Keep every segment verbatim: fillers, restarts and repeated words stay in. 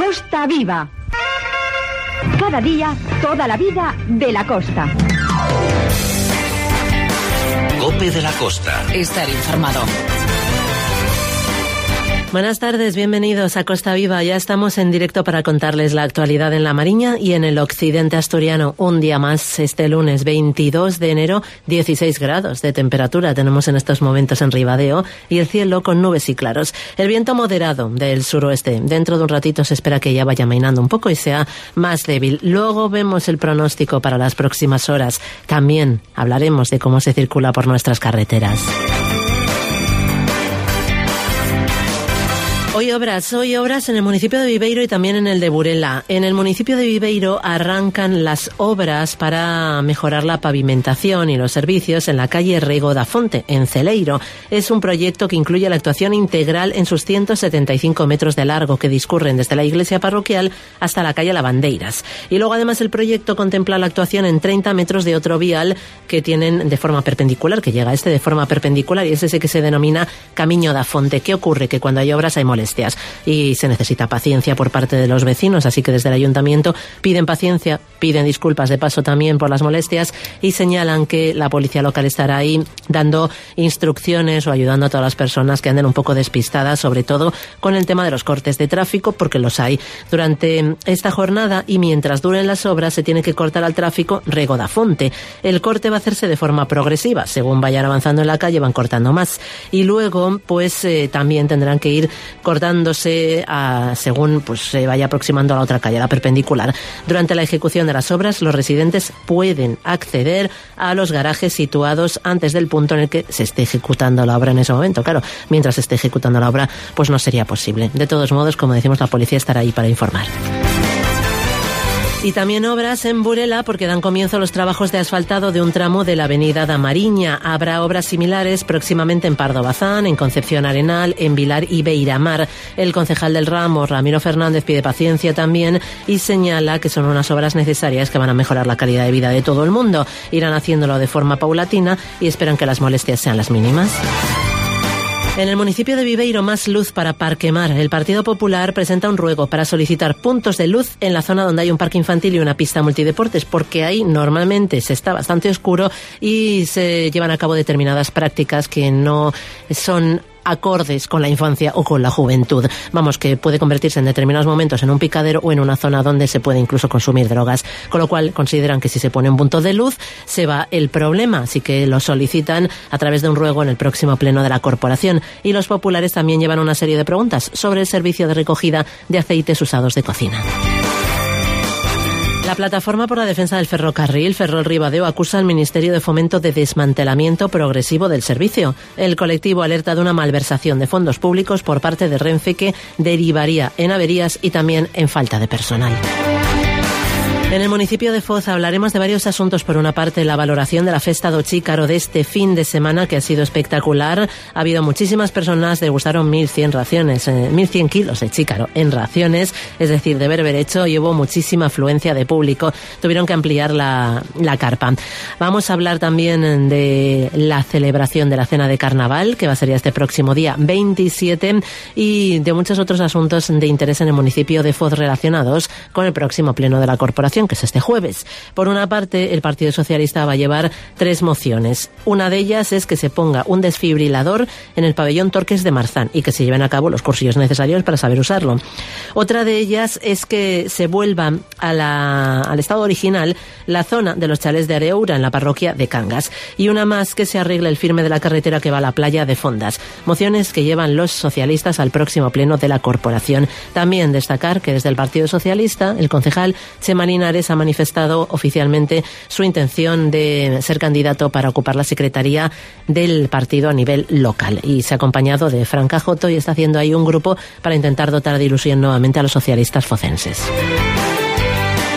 Costa Viva. Cada día, toda la vida de la costa. COPE de la Costa. Estar informado. Buenas tardes, bienvenidos a Costa Viva. Ya estamos en directo para contarles la actualidad en la Mariña y en el occidente asturiano. Un día más, este lunes veintidós de enero, dieciséis grados de temperatura tenemos en estos momentos en Ribadeo y el cielo con nubes y claros. El viento moderado del suroeste. Dentro de un ratito se espera que ya vaya amainando un poco y sea más débil. Luego vemos el pronóstico para las próximas horas. También hablaremos de cómo se circula por nuestras carreteras. Hoy obras, hoy obras en el municipio de Viveiro y también en el de Burela. En el municipio de Viveiro arrancan las obras para mejorar la pavimentación y los servicios en la calle Rego da Fonte, en Celeiro. Es un proyecto que incluye la actuación integral en sus ciento setenta y cinco metros de largo que discurren desde la iglesia parroquial hasta la calle Lavandeiras. Y luego además el proyecto contempla la actuación en treinta metros de otro vial que tienen de forma perpendicular, que llega este de forma perpendicular y es ese que se denomina Camiño da Fonte. ¿Qué ocurre? Que cuando hay obras hay molestias y se necesita paciencia por parte de los vecinos, así que desde el ayuntamiento piden paciencia, piden disculpas de paso también por las molestias y señalan que la policía local estará ahí dando instrucciones o ayudando a todas las personas que anden un poco despistadas, sobre todo con el tema de los cortes de tráfico, porque los hay durante esta jornada y mientras duren las obras se tiene que cortar al tráfico Rego da Fonte. El corte va a hacerse de forma progresiva, según vayan avanzando en la calle van cortando más y luego pues eh, también tendrán que ir cortando cortándose a, según pues se vaya aproximando a la otra calle, la perpendicular. Durante la ejecución de las obras, los residentes pueden acceder a los garajes situados antes del punto en el que se esté ejecutando la obra en ese momento. Claro, mientras se esté ejecutando la obra, pues no sería posible. De todos modos, como decimos, la policía estará ahí para informar. Y también obras en Burela porque dan comienzo los trabajos de asfaltado de un tramo de la avenida da Mariña. Habrá obras similares próximamente en Pardo Bazán, en Concepción Arenal, en Vilar y Beiramar. El concejal del ramo, Ramiro Fernández, pide paciencia también y señala que son unas obras necesarias que van a mejorar la calidad de vida de todo el mundo. Irán haciéndolo de forma paulatina y esperan que las molestias sean las mínimas. En el municipio de Viveiro, más luz para Parquemar. El Partido Popular presenta un ruego para solicitar puntos de luz en la zona donde hay un parque infantil y una pista multideportes, porque ahí normalmente se está bastante oscuro y se llevan a cabo determinadas prácticas que no son acordes con la infancia o con la juventud. Vamos, que puede convertirse en determinados momentos en un picadero o en una zona donde se puede incluso consumir drogas. Con lo cual consideran que si se pone un punto de luz se va el problema. Así que lo solicitan a través de un ruego en el próximo pleno de la corporación. Y los populares también llevan una serie de preguntas sobre el servicio de recogida de aceites usados de cocina. La Plataforma por la Defensa del Ferrocarril, Ferrol Ribadeo, acusa al Ministerio de Fomento de desmantelamiento progresivo del servicio. El colectivo alerta de una malversación de fondos públicos por parte de Renfe que derivaría en averías y también en falta de personal. En el municipio de Foz hablaremos de varios asuntos. Por una parte, la valoración de la Festa do Chícaro de este fin de semana, que ha sido espectacular. Ha habido muchísimas personas, degustaron mil cien raciones, eh, mil cien kilos de chícaro en raciones, es decir, de berberecho, y hubo muchísima afluencia de público. Tuvieron que ampliar la, la carpa. Vamos a hablar también de la celebración de la cena de carnaval, que va a ser ya este próximo día veintisiete, y de muchos otros asuntos de interés en el municipio de Foz relacionados con el próximo pleno de la corporación, que es este jueves. Por una parte, el Partido Socialista va a llevar tres mociones. Una de ellas es que se ponga un desfibrilador en el pabellón Torques de Marzán y que se lleven a cabo los cursillos necesarios para saber usarlo. Otra de ellas es que se vuelva a la, al estado original la zona de los chalés de Areoura en la parroquia de Cangas. Y una más, que se arregle el firme de la carretera que va a la playa de Fondas. Mociones que llevan los socialistas al próximo pleno de la corporación. También destacar que desde el Partido Socialista, el concejal Chema Linares ha manifestado oficialmente su intención de ser candidato para ocupar la secretaría del partido a nivel local. Y se ha acompañado de Fran Cajoto y está haciendo ahí un grupo para intentar dotar de ilusión nuevamente a los socialistas focenses.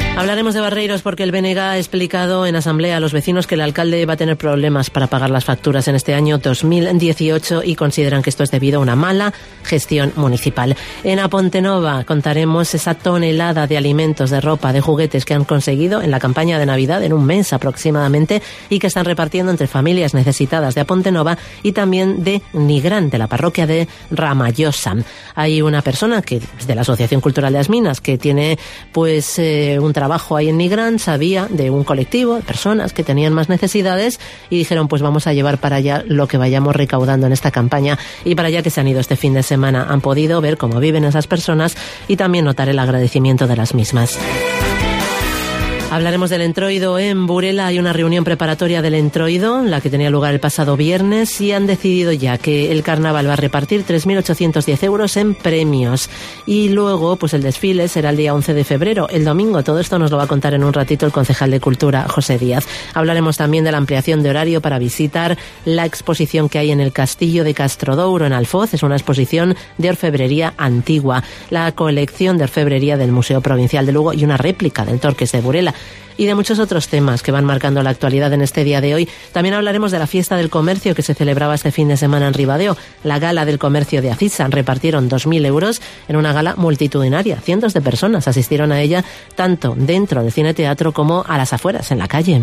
Hablaremos de Barreiros porque el B N G ha explicado en asamblea a los vecinos que el alcalde va a tener problemas para pagar las facturas en este año dos mil dieciocho y consideran que esto es debido a una mala gestión municipal. En A Pontenova contaremos esa tonelada de alimentos, de ropa, de juguetes que han conseguido en la campaña de Navidad en un mes aproximadamente y que están repartiendo entre familias necesitadas de A Pontenova y también de Nigrán, de la parroquia de Ramallosa. Hay una persona que es de la Asociación Cultural de las Minas que tiene pues eh, un trabajo ahí en Nigrán, sabía de un colectivo de personas que tenían más necesidades y dijeron pues vamos a llevar para allá lo que vayamos recaudando en esta campaña, y para allá que se han ido este fin de semana han podido ver cómo viven esas personas y también notar el agradecimiento de las mismas. Hablaremos del Entroido en Burela. Hay una reunión preparatoria del Entroido, la que tenía lugar el pasado viernes, y han decidido ya que el carnaval va a repartir tres mil ochocientos diez euros en premios. Y luego, pues el desfile será el día once de febrero, el domingo. Todo esto nos lo va a contar en un ratito el concejal de Cultura, José Díaz. Hablaremos también de la ampliación de horario para visitar la exposición que hay en el Castillo de Castrodouro, en Alfoz. Es una exposición de orfebrería antigua, la colección de orfebrería del Museo Provincial de Lugo y una réplica del Torques de Burela. Y de muchos otros temas que van marcando la actualidad en este día de hoy. También hablaremos de la fiesta del comercio que se celebraba este fin de semana en Ribadeo. La gala del comercio de Acisa. Repartieron dos mil euros en una gala multitudinaria. Cientos de personas asistieron a ella, tanto dentro del cine teatro como a las afueras, en la calle.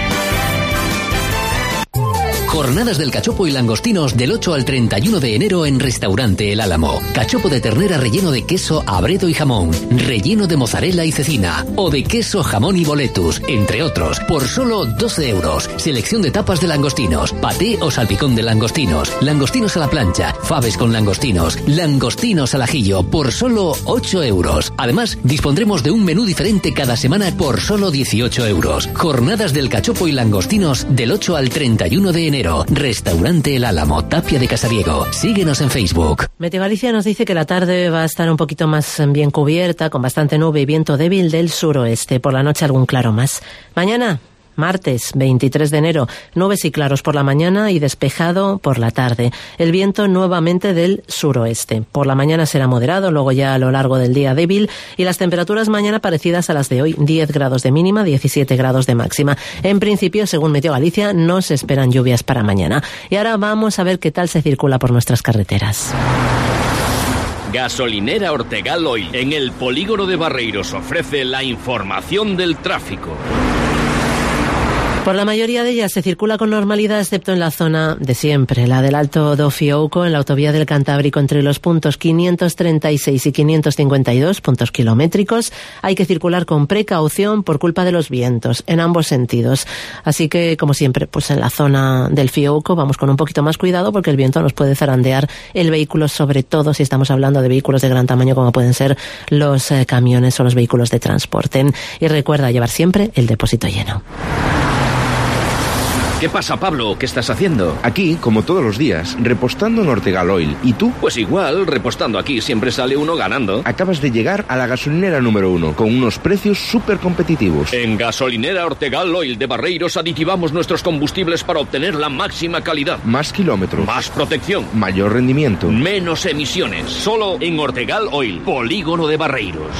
Jornadas del cachopo y langostinos del ocho al treinta y uno de enero en Restaurante El Álamo. Cachopo de ternera relleno de queso, abredo y jamón, relleno de mozzarella y cecina, o de queso, jamón y boletus, entre otros, por solo doce euros. Selección de tapas de langostinos, paté o salpicón de langostinos, langostinos a la plancha, faves con langostinos, langostinos al ajillo, por solo ocho euros. Además, dispondremos de un menú diferente cada semana por solo dieciocho euros. Jornadas del cachopo y langostinos del ocho al treinta y uno de enero. Restaurante El Álamo, Tapia de Casariego. Síguenos en Facebook. Meteo Galicia nos dice que la tarde va a estar un poquito más bien cubierta, con bastante nube y viento débil del suroeste. Por la noche algún claro más. Mañana, martes veintitrés de enero, nubes y claros por la mañana y despejado por la tarde. El viento nuevamente del suroeste. Por la mañana será moderado, luego ya a lo largo del día débil, y las temperaturas mañana parecidas a las de hoy, diez grados de mínima, diecisiete grados de máxima. En principio, según Meteo Galicia, no se esperan lluvias para mañana. Y ahora vamos a ver qué tal se circula por nuestras carreteras. Gasolinera Ortegal Oil, en el polígono de Barreiros, ofrece la información del tráfico. Por la mayoría de ellas se circula con normalidad, excepto en la zona de siempre, la del Alto do Fiouco, en la autovía del Cantábrico, entre los puntos quinientos treinta y seis y quinientos cincuenta y dos, puntos kilométricos. Hay que circular con precaución por culpa de los vientos, en ambos sentidos. Así que, como siempre, pues en la zona del Fiouco vamos con un poquito más cuidado porque el viento nos puede zarandear el vehículo, sobre todo si estamos hablando de vehículos de gran tamaño como pueden ser los eh, camiones o los vehículos de transporte. Y recuerda llevar siempre el depósito lleno. ¿Qué pasa, Pablo? ¿Qué estás haciendo? Aquí, como todos los días, repostando en Ortegal Oil. ¿Y tú? Pues igual, repostando aquí siempre sale uno ganando. Acabas de llegar a la gasolinera número uno, con unos precios súper competitivos. En Gasolinera Ortegal Oil de Barreiros aditivamos nuestros combustibles para obtener la máxima calidad. Más kilómetros. Más protección. Mayor rendimiento. Menos emisiones. Solo en Ortegal Oil, polígono de Barreiros.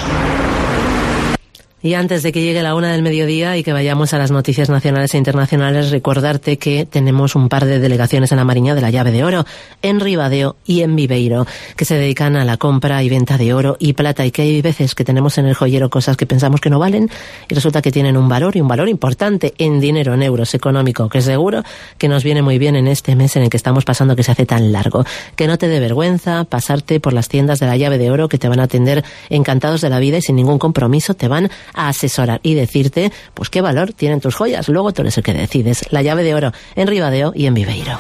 Y antes de que llegue la una del mediodía y que vayamos a las noticias nacionales e internacionales, recordarte que tenemos un par de delegaciones en la Mariña de la Llave de Oro, en Ribadeo y en Viveiro, que se dedican a la compra y venta de oro y plata, y que hay veces que tenemos en el joyero cosas que pensamos que no valen y resulta que tienen un valor, y un valor importante en dinero, en euros, económico, que seguro que nos viene muy bien en este mes en el que estamos pasando, que se hace tan largo. Que no te dé vergüenza pasarte por las tiendas de la Llave de Oro, que te van a atender encantados de la vida y sin ningún compromiso te van a asesorar y decirte pues qué valor tienen tus joyas. Luego tú eres el que decides. La Llave de Oro, en Ribadeo y en Viveiro.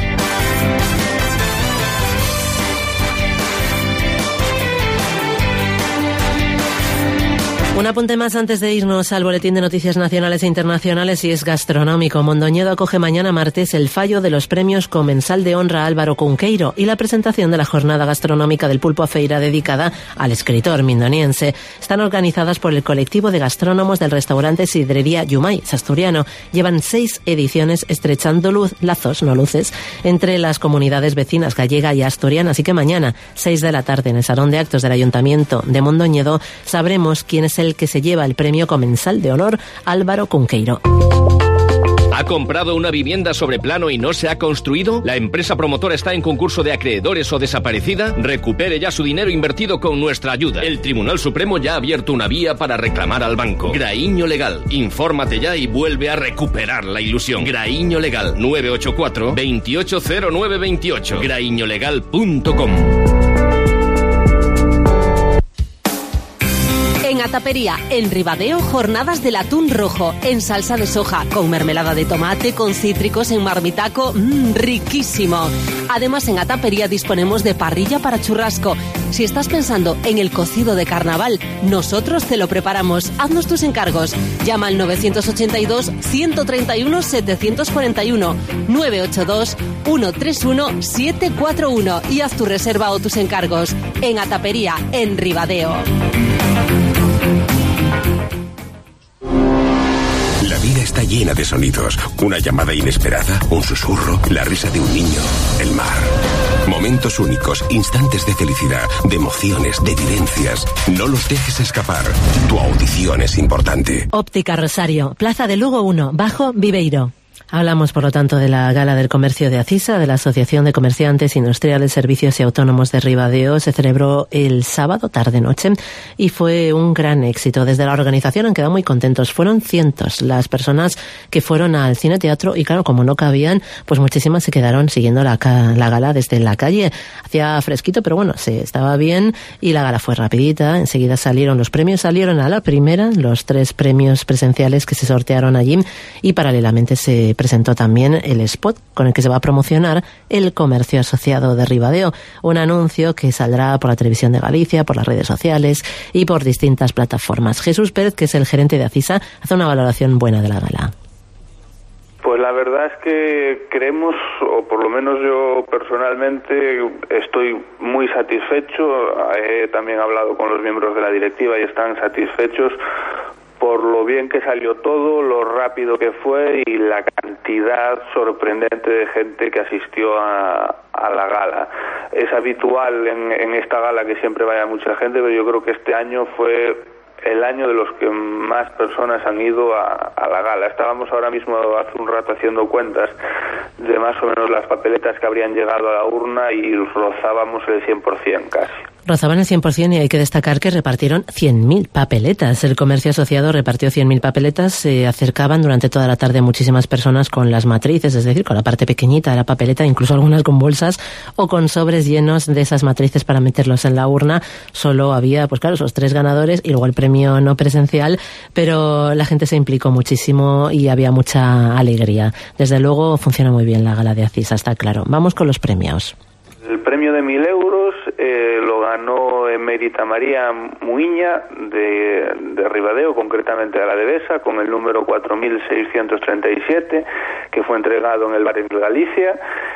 Un apunte más antes de irnos al boletín de noticias nacionales e internacionales, y es gastronómico. Mondoñedo acoge mañana martes el fallo de los premios Comensal de Honra Álvaro Cunqueiro y la presentación de la jornada gastronómica del Pulpo a Feira dedicada al escritor mindoniense. Están organizadas por el colectivo de gastrónomos del restaurante Sidrería Yumay, asturiano. Llevan seis ediciones estrechando luz, lazos, no luces, entre las comunidades vecinas gallega y asturiana. Así que mañana, seis de la tarde, en el Salón de Actos del Ayuntamiento de Mondoñedo, sabremos quién es el que se lleva el premio Comensal de Honor Álvaro Cunqueiro. ¿Ha comprado una vivienda sobre plano y no se ha construido? ¿La empresa promotora está en concurso de acreedores o desaparecida? Recupere ya su dinero invertido con nuestra ayuda. El Tribunal Supremo ya ha abierto una vía para reclamar al banco. Graíño Legal. Infórmate ya y vuelve a recuperar la ilusión. Graíño Legal. nueve ocho cuatro, veintiocho cero nueve veintiocho. graíño legal punto com. En Atapería, en Ribadeo, jornadas del atún rojo, en salsa de soja, con mermelada de tomate, con cítricos, en marmitaco, mmm, riquísimo. Además, en Atapería disponemos de parrilla para churrasco. Si estás pensando en el cocido de carnaval, nosotros te lo preparamos. Haznos tus encargos. Llama al nueve ochenta y dos, ciento treinta y uno, setecientos cuarenta y uno, nueve ocho dos, ciento treinta y uno, setecientos cuarenta y uno y haz tu reserva o tus encargos. En Atapería, en Ribadeo. La vida está llena de sonidos. Una llamada inesperada, un susurro, la risa de un niño, el mar. Momentos únicos, instantes de felicidad, de emociones, de vivencias. No los dejes escapar. Tu audición es importante. Óptica Rosario, Plaza de Lugo uno, Bajo Viveiro. Hablamos, por lo tanto, de la Gala del Comercio de Acisa, de la Asociación de Comerciantes Industriales, Servicios y Autónomos de Ribadeo. Se celebró el sábado tarde-noche y fue un gran éxito. Desde la organización han quedado muy contentos. Fueron cientos las personas que fueron al cine teatro y, claro, como no cabían, pues muchísimas se quedaron siguiendo la, la gala desde la calle. Hacía fresquito, pero bueno, se estaba bien y la gala fue rapidita. Enseguida salieron los premios, salieron a la primera los tres premios presenciales que se sortearon allí y paralelamente se presentó también el spot con el que se va a promocionar el comercio asociado de Ribadeo, un anuncio que saldrá por la televisión de Galicia, por las redes sociales y por distintas plataformas. Jesús Pérez, que es el gerente de Acisa, hace una valoración buena de la gala. Pues la verdad es que creemos, o por lo menos yo personalmente estoy muy satisfecho. He también hablado con los miembros de la directiva y están satisfechos por lo bien que salió todo, lo rápido que fue y la cantidad sorprendente de gente que asistió a, a la gala. Es habitual en, en esta gala que siempre vaya mucha gente, pero yo creo que este año fue el año de los que más personas han ido a, a la gala. Estábamos ahora mismo hace un rato haciendo cuentas de más o menos las papeletas que habrían llegado a la urna y rozábamos el cien por ciento casi. Rozaban el cien por ciento y hay que destacar que repartieron cien mil papeletas. El comercio asociado repartió cien mil papeletas. Se acercaban durante toda la tarde muchísimas personas con las matrices, es decir, con la parte pequeñita de la papeleta, incluso algunas con bolsas o con sobres llenos de esas matrices para meterlos en la urna. Solo había, pues claro, esos tres ganadores y luego el premio no presencial, pero la gente se implicó muchísimo y había mucha alegría. Desde luego funciona muy bien la gala de Acisa, está claro. Vamos con los premios. El premio de mil euros eh, lo ganó Emérita María Muiña de, de Ribadeo, concretamente de la Devesa, con el número cuatro mil seiscientos treinta y siete, que fue entregado en el Barrio de Galicia.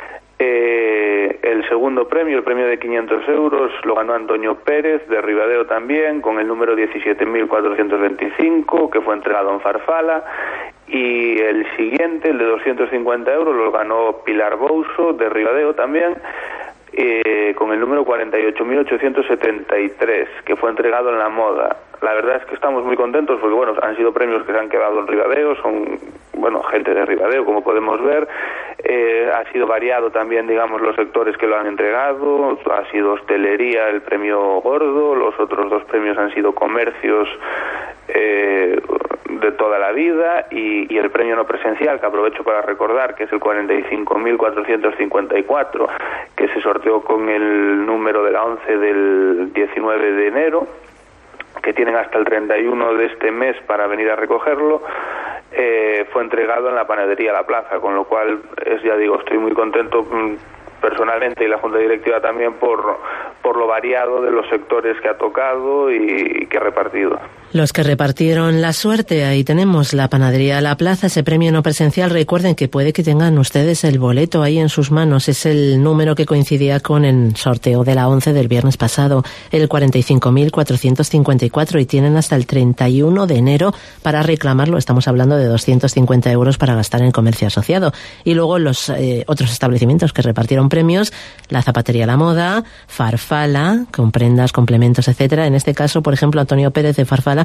Eh, el segundo premio, el premio de quinientos euros, lo ganó Antonio Pérez de Ribadeo también, con el número diecisiete mil cuatrocientos veinticinco, que fue entregado en Farfala. Y el siguiente, el de doscientos cincuenta euros, lo ganó Pilar Bouso de Ribadeo también, Eh, con el número cuarenta y ocho mil ochocientos setenta y tres, que fue entregado en La Moda. La verdad es que estamos muy contentos porque, bueno, han sido premios que se han quedado en Ribadeo, son, bueno, gente de Ribadeo, como podemos ver. Eh, ha sido variado también, digamos, los sectores que lo han entregado. Ha sido hostelería el premio gordo, los otros dos premios han sido comercios eh, de toda la vida y, y el premio no presencial, que aprovecho para recordar, que es el cuarenta y cinco mil cuatrocientos cincuenta y cuatro, que se sorteó con el número de la once del diecinueve de enero, que tienen hasta el treinta y uno de este mes para venir a recogerlo. Eh, fue entregado en la panadería La Plaza, con lo cual, es, ya digo, estoy muy contento personalmente y la Junta Directiva también por, por lo variado de los sectores que ha tocado y, y que ha repartido. Los que repartieron la suerte, ahí tenemos la panadería La Plaza, ese premio no presencial. Recuerden que puede que tengan ustedes el boleto ahí en sus manos, es el número que coincidía con el sorteo de la once del viernes pasado, el cuarenta y cinco mil cuatrocientos cincuenta y cuatro, y tienen hasta el treinta y uno de enero para reclamarlo. Estamos hablando de doscientos cincuenta euros para gastar en el comercio asociado. Y luego los eh, otros establecimientos que repartieron premios, la Zapatería La Moda, Farfala, con prendas, complementos, etcétera. En este caso, por ejemplo, Antonio Pérez de Farfala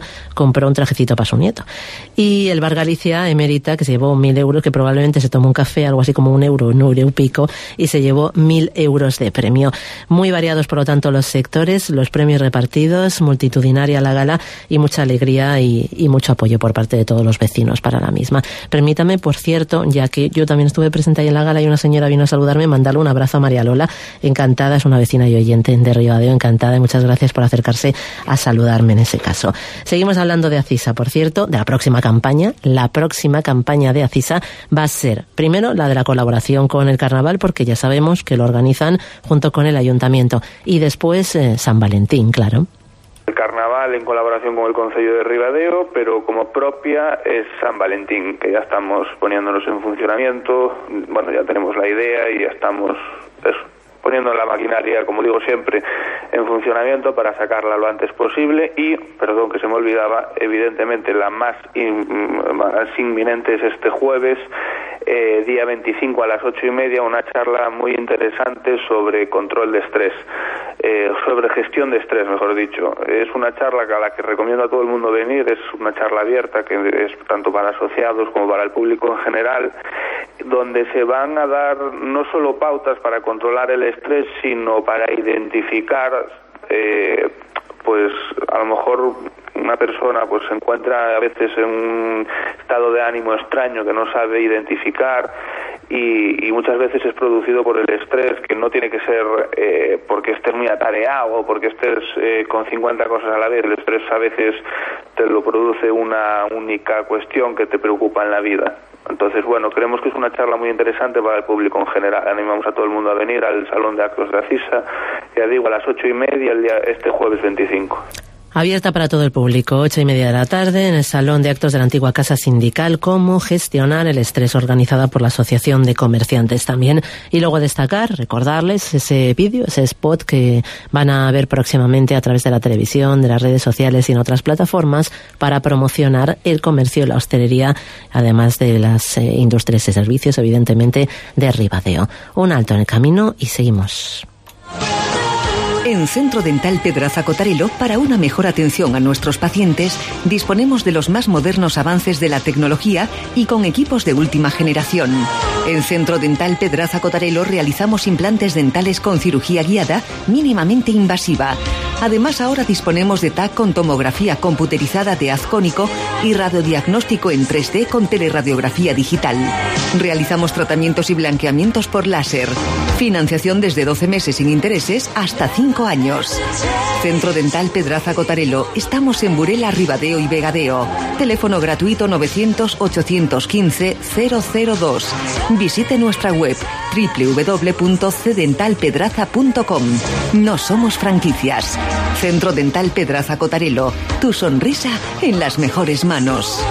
compró un trajecito para su nieto. Y el Bar Galicia emérita, que se llevó mil euros, que probablemente se tomó un café, algo así como un euro, un euro y pico, y se llevó mil euros de premio. Muy variados, por lo tanto, los sectores, los premios repartidos, multitudinaria la gala y mucha alegría y, y mucho apoyo por parte de todos los vecinos para la misma. Permítame, por cierto, ya que yo también estuve presente ahí en la gala y una señora vino a saludarme, mandarle un abrazo a María Lola, encantada, es una vecina y oyente de Ribadeo, encantada, y muchas gracias por acercarse a saludarme en ese caso. Seguimos hablando de Acisa, por cierto, de la próxima campaña. La próxima campaña de Acisa va a ser, primero, la de la colaboración con el Carnaval, porque ya sabemos que lo organizan junto con el Ayuntamiento, y después eh, San Valentín, claro. El Carnaval en colaboración con el Concello de Ribadeo, pero como propia es San Valentín, que ya estamos poniéndonos en funcionamiento. Bueno, ya tenemos la idea y ya estamos eso, poniendo la maquinaria, como digo siempre, en funcionamiento para sacarla lo antes posible. Y, perdón que se me olvidaba, evidentemente la más, in, más inminente es este jueves, eh, día veinticinco a las ocho y media, una charla muy interesante sobre control de estrés, eh, sobre gestión de estrés, mejor dicho. Es una charla a la que recomiendo a todo el mundo venir, es una charla abierta que es tanto para asociados como para el público en general, donde se van a dar no solo pautas para controlar el estrés, sino para identificar, eh, pues a lo mejor una persona pues se encuentra a veces en un estado de ánimo extraño que no sabe identificar y, y muchas veces es producido por el estrés, que no tiene que ser eh, porque estés muy atareado o porque estés eh, con cincuenta cosas a la vez. El estrés a veces te lo produce una única cuestión que te preocupa en la vida. Entonces, bueno, creemos que es una charla muy interesante para el público en general. Animamos a todo el mundo a venir al Salón de Actos de Acisa, ya digo, a las ocho y media el día, este jueves veinticinco. Abierta para todo el público, ocho y media de la tarde, en el Salón de Actos de la antigua Casa Sindical, cómo gestionar el estrés, organizada por la Asociación de Comerciantes también. Y luego destacar, recordarles ese vídeo, ese spot que van a ver próximamente a través de la televisión, de las redes sociales y en otras plataformas para promocionar el comercio y la hostelería, además de las eh, industrias y servicios, evidentemente, de Ribadeo. Un alto en el camino y seguimos. En Centro Dental Pedraza Cotarelo, para una mejor atención a nuestros pacientes, disponemos de los más modernos avances de la tecnología y con equipos de última generación. En Centro Dental Pedraza Cotarelo realizamos implantes dentales con cirugía guiada mínimamente invasiva. Además, ahora disponemos de T A C con tomografía computerizada de haz cónico y radiodiagnóstico en tres D con teleradiografía digital. Realizamos tratamientos y blanqueamientos por láser. Financiación desde doce meses sin intereses hasta cinco años. Centro Dental Pedraza Cotarelo. Estamos en Burela, Ribadeo y Vegadeo. Teléfono gratuito novecientos, ochocientos quince, cero cero dos. Visite nuestra web doble u doble u doble u punto c dental pedraza punto com. No somos franquicias. Centro Dental Pedraza Cotarelo. Tu sonrisa en las mejores manos.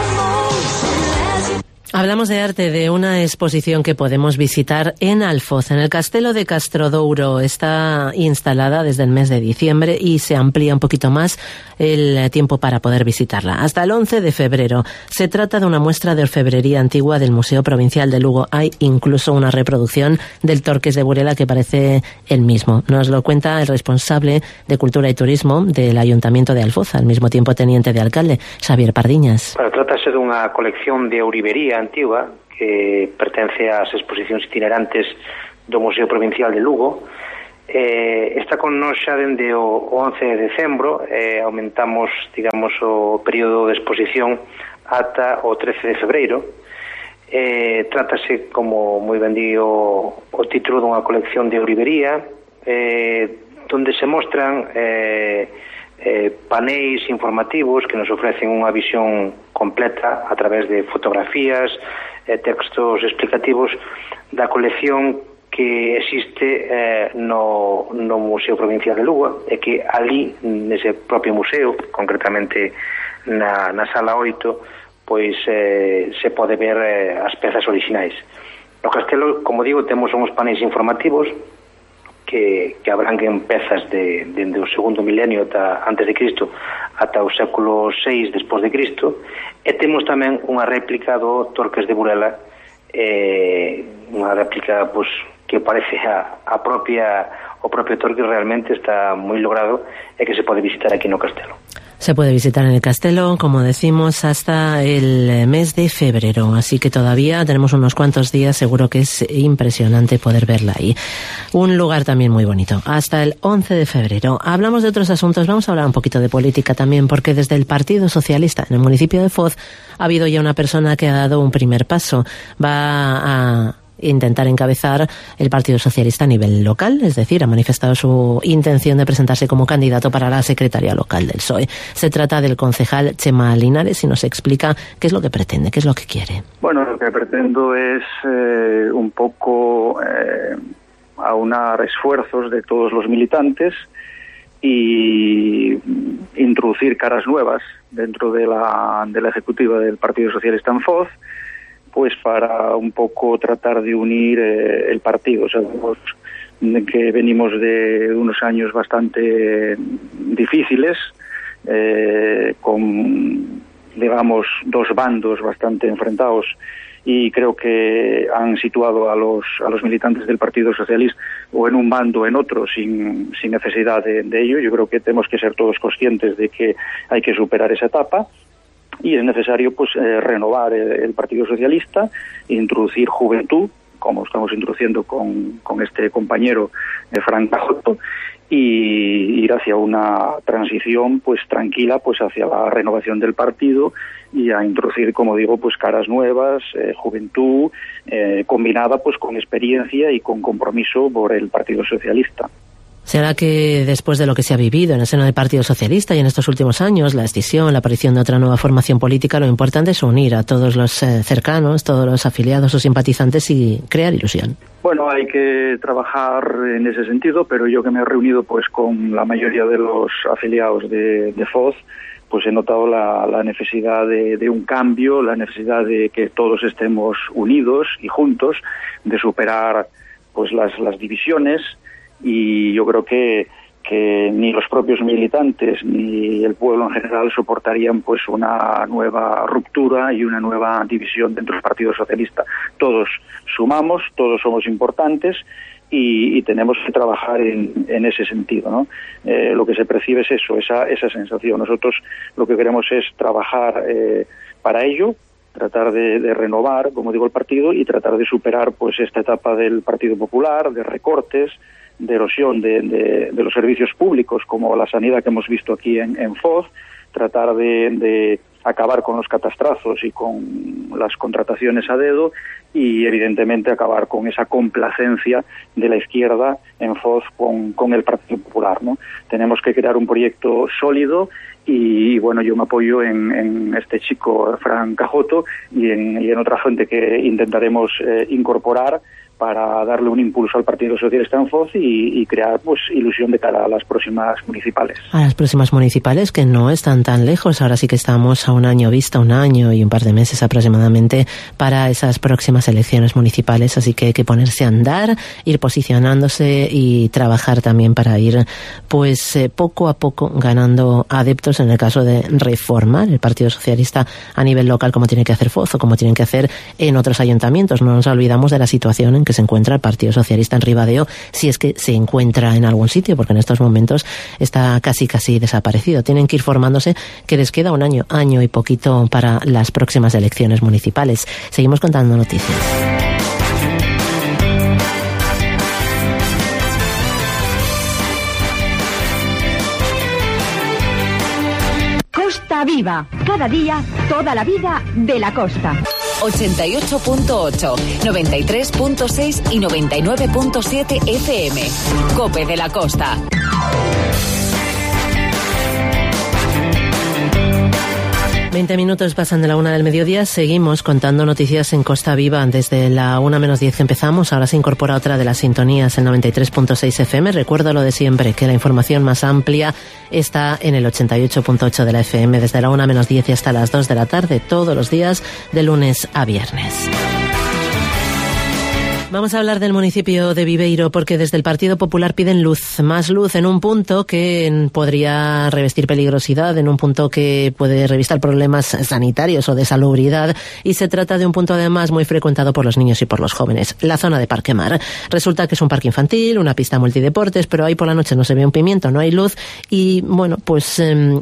Hablamos de arte, de una exposición que podemos visitar en Alfoz, en el Castelo de Castrodouro. Está instalada desde el mes de diciembre y se amplía un poquito más el tiempo para poder visitarla. Hasta el once de febrero. Se trata de una muestra de orfebrería antigua del Museo Provincial de Lugo. Hay incluso una reproducción del Torques de Burela que parece el mismo. Nos lo cuenta el responsable de Cultura y Turismo del Ayuntamiento de Alfoz, al mismo tiempo teniente de alcalde, Xavier Pardiñas. Bueno, trátase de unha colección de ourivería antigua que pertence ás exposicións itinerantes do Museo Provincial de Lugo. Eh, está con nos xa dende o once de decembro, eh, aumentamos, digamos, o período de exposición ata o trece de febreiro. Eh, trátase, como moi ben di o, o título, dunha colección de ourivería, eh, donde se mostran eh, eh, paneis informativos que nos ofrecen unha visión completa a través de fotografías e eh, textos explicativos da colección que existe eh, no, no Museo Provincial de Lugo, e que ali, nese propio museo, concretamente na, na sala oito, pois eh, se pode ver eh, as pezas orixinais. No castelo, como digo, temos uns paneis informativos que, que abranguen pezas de, de, de o segundo milenio ata, antes de Cristo ata o século seis despois de Cristo, e temos tamén unha réplica do Torques de Burela, eh, unha réplica pois, que parece a, a propia o propio Torques. Realmente está moi logrado e que se pode visitar aquí no castelo. Se puede visitar en el Castelo, como decimos, hasta el mes de febrero, así que todavía tenemos unos cuantos días, seguro que es impresionante poder verla ahí. Un lugar también muy bonito, hasta el once de febrero. Hablamos de otros asuntos, vamos a hablar un poquito de política también, porque desde el Partido Socialista en el municipio de Foz ha habido ya una persona que ha dado un primer paso. Va a intentar encabezar el Partido Socialista a nivel local, es decir, ha manifestado su intención de presentarse como candidato para la secretaría local del P S O E. Se trata del concejal Chema Linares y nos explica qué es lo que pretende, qué es lo que quiere. Bueno, lo que pretendo es eh, un poco eh, aunar esfuerzos de todos los militantes y introducir caras nuevas dentro de la, de la ejecutiva del Partido Socialista en Foz, pues para un poco tratar de unir eh, el partido. Sabemos que venimos de unos años bastante difíciles, eh, con, digamos, dos bandos bastante enfrentados, y creo que han situado a los a los militantes del Partido Socialista o en un bando o en otro sin, sin necesidad de, de ello. Yo creo que tenemos que ser todos conscientes de que hay que superar esa etapa, y es necesario pues eh, renovar el, el Partido Socialista, introducir juventud, como estamos introduciendo con, con este compañero eh, Fran Cajoto, y ir hacia una transición pues tranquila, pues hacia la renovación del partido, y a introducir, como digo, pues caras nuevas, eh, juventud, eh, combinada pues con experiencia y con compromiso por el Partido Socialista. ¿Será que después de lo que se ha vivido en el seno del Partido Socialista y en estos últimos años, la escisión, la aparición de otra nueva formación política, lo importante es unir a todos los eh, cercanos, todos los afiliados o simpatizantes y crear ilusión? Bueno, hay que trabajar en ese sentido, pero yo que me he reunido pues con la mayoría de los afiliados de, de Foz, pues he notado la, la necesidad de, de un cambio, la necesidad de que todos estemos unidos y juntos, de superar pues las, las divisiones. Y yo creo que, que ni los propios militantes ni el pueblo en general soportarían pues una nueva ruptura y una nueva división dentro del Partido Socialista. Todos sumamos, todos somos importantes y, y tenemos que trabajar en, en ese sentido, ¿no? Eh, lo que se percibe es eso, esa, esa sensación. Nosotros lo que queremos es trabajar eh, para ello, tratar de, de renovar, como digo, el partido, y tratar de superar pues esta etapa del Partido Popular, de recortes, de erosión de, de, de los servicios públicos, como la sanidad que hemos visto aquí en, en Foz, tratar de, de acabar con los catastrazos y con las contrataciones a dedo, y evidentemente acabar con esa complacencia de la izquierda en Foz con, con el Partido Popular, ¿no? Tenemos que crear un proyecto sólido y, bueno, yo me apoyo en, en este chico Fran Cajoto y en, y en otra gente que intentaremos eh, incorporar para darle un impulso al Partido Socialista en Foz y, y crear pues ilusión de cara a las próximas municipales. A las próximas municipales, que no están tan lejos. Ahora sí que estamos a un año vista, un año y un par de meses aproximadamente para esas próximas elecciones municipales, así que hay que ponerse a andar, ir posicionándose y trabajar también para ir pues eh, poco a poco ganando adeptos en el caso de reformar el Partido Socialista a nivel local, como tiene que hacer Foz o como tienen que hacer en otros ayuntamientos. No nos olvidamos de la situación en que se encuentra el Partido Socialista en Ribadeo, si es que se encuentra en algún sitio, porque en estos momentos está casi casi desaparecido. Tienen que ir formándose, que les queda un año, año y poquito para las próximas elecciones municipales. Seguimos contando noticias. Costa Viva, cada día, toda la vida de la costa. ochenta y ocho punto ocho, noventa y tres punto seis y noventa y nueve punto siete F M. COPE de la Costa. Veinte minutos pasan de la una del mediodía. Seguimos contando noticias en Costa Viva. Desde la una menos diez que empezamos, ahora se incorpora otra de las sintonías, el noventa y tres punto seis F M. Recuerdo lo de siempre, que la información más amplia está en el ochenta y ocho punto ocho de la F M, desde la una menos diez y hasta las dos de la tarde, todos los días, de lunes a viernes. Vamos a hablar del municipio de Viveiro porque desde el Partido Popular piden luz, más luz en un punto que podría revestir peligrosidad, en un punto que puede revistar problemas sanitarios o de salubridad, y se trata de un punto además muy frecuentado por los niños y por los jóvenes, la zona de Parque Mar. Resulta que es un parque infantil, una pista multideportes, pero ahí por la noche no se ve un pimiento, no hay luz y bueno, pues eh,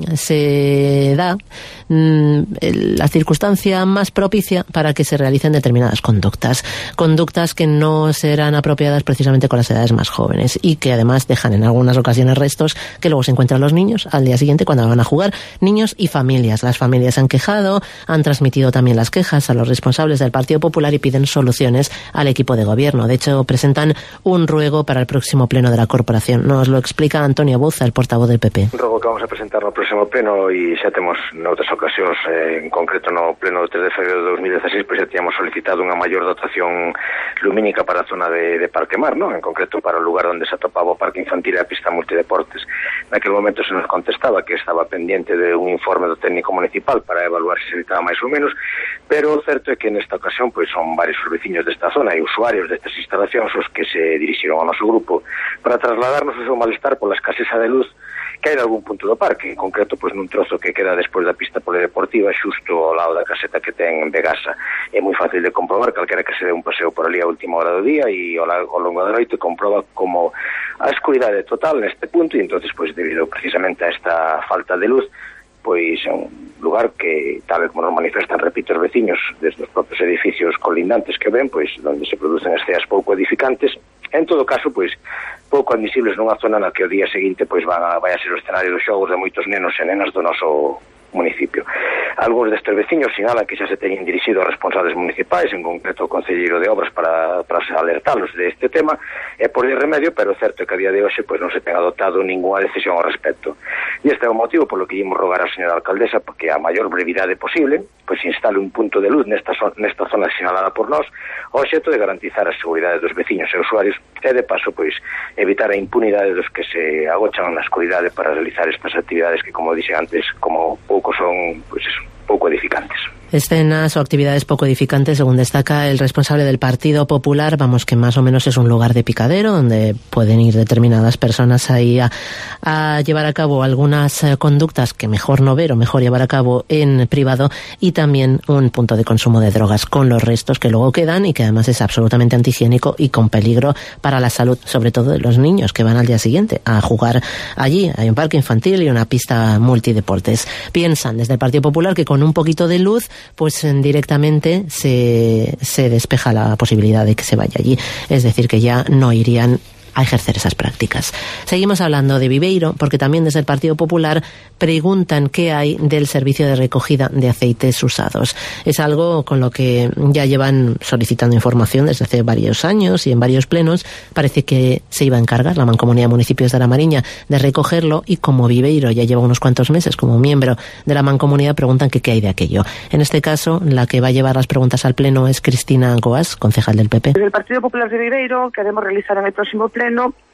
se da mm, la circunstancia más propicia para que se realicen determinadas conductas, conductas que no serán apropiadas precisamente con las edades más jóvenes y que además dejan en algunas ocasiones restos que luego se encuentran los niños al día siguiente cuando van a jugar, niños y familias. Las familias han quejado, han transmitido también las quejas a los responsables del Partido Popular y piden soluciones al equipo de gobierno. De hecho, presentan un ruego para el próximo pleno de la corporación. Nos lo explica Antonio Bouza, el portavoz del P P. Un ruego que vamos a presentar no próximo pleno e xa temos noutras ocasións, eh, en concreto no pleno do tres de febrero de dos mil dieciséis, pois xa tínhamos solicitado unha maior dotación lumínica para a zona de, de Parque Mar, ¿no? En concreto para o lugar onde se atopaba o parque infantil e a pista multideportes. Naquele momento se nos contestaba que estaba pendiente de un informe do técnico municipal para evaluar se se necesitaba máis ou menos, pero o certo é que nesta ocasión pois son varios os veciños desta zona e usuarios destas instalacións os que se dirixiron ao noso grupo para trasladarnos o seu malestar pola escaseza de luz que hai de algún punto do parque, en concreto pois nun trozo que queda despois da pista polideportiva xusto ao lado da caseta que ten en Vegasa. É moi fácil de comprobar, calquera que se dé un paseo por ali a última hora do día e ao longo da noite comproba como a escuridade total neste punto, e entonces pois debido precisamente a esta falta de luz, pois é un lugar que, tal como nos manifestan, repito, os veciños desde os propios edificios colindantes que ven, pois onde se producen esceas pouco edificantes, en todo caso, pois pouco admisibles nunha zona na que o día seguinte pois van a, vai a ser o escenario dos xogos de moitos nenos e nenas do noso municipio. Algúns destes veciños sinalan que xa se teñen dirixido aos responsables municipais, en concreto o Concelleiro de Obras, para, para alertalos de este tema e por de remedio, pero certo é que a día de hoxe pois non se ten adoptado ninguna decisión ao respecto. E este é o motivo polo que ímos rogar á señora alcaldesa porque a maior brevidade posible pois instale un punto de luz nesta, nesta zona sinalada por nós, ao xeito de garantizar a seguridade dos veciños e usuarios e de paso pois evitar a impunidade dos que se agochan na escuridade para realizar estas actividades que, como dixe antes, como pouco son, pois eso, pouco edificantes. Escenas o actividades poco edificantes, según destaca el responsable del Partido Popular, vamos, que más o menos es un lugar de picadero donde pueden ir determinadas personas ahí a, a llevar a cabo algunas eh, conductas que mejor no ver o mejor llevar a cabo en privado, y también un punto de consumo de drogas con los restos que luego quedan y que además es absolutamente antihigiénico y con peligro para la salud, sobre todo de los niños que van al día siguiente a jugar allí. Hay un parque infantil y una pista multideportes. Piensan desde el Partido Popular que con un poquito de luz pues directamente se, se despeja la posibilidad de que se vaya allí. Es decir, que ya no irían a ejercer esas prácticas. Seguimos hablando de Viveiro porque también desde el Partido Popular preguntan qué hay del servicio de recogida de aceites usados. Es algo con lo que ya llevan solicitando información desde hace varios años y en varios plenos. Parece que se iba a encargar la Mancomunidad de Municipios de la Mariña de recogerlo, y como Viveiro ya lleva unos cuantos meses como miembro de la Mancomunidad, preguntan que qué hay de aquello. En este caso, la que va a llevar las preguntas al pleno es Cristina Goas, concejal del P P. Desde el Partido Popular de Viveiro queremos realizar en el próximo pleno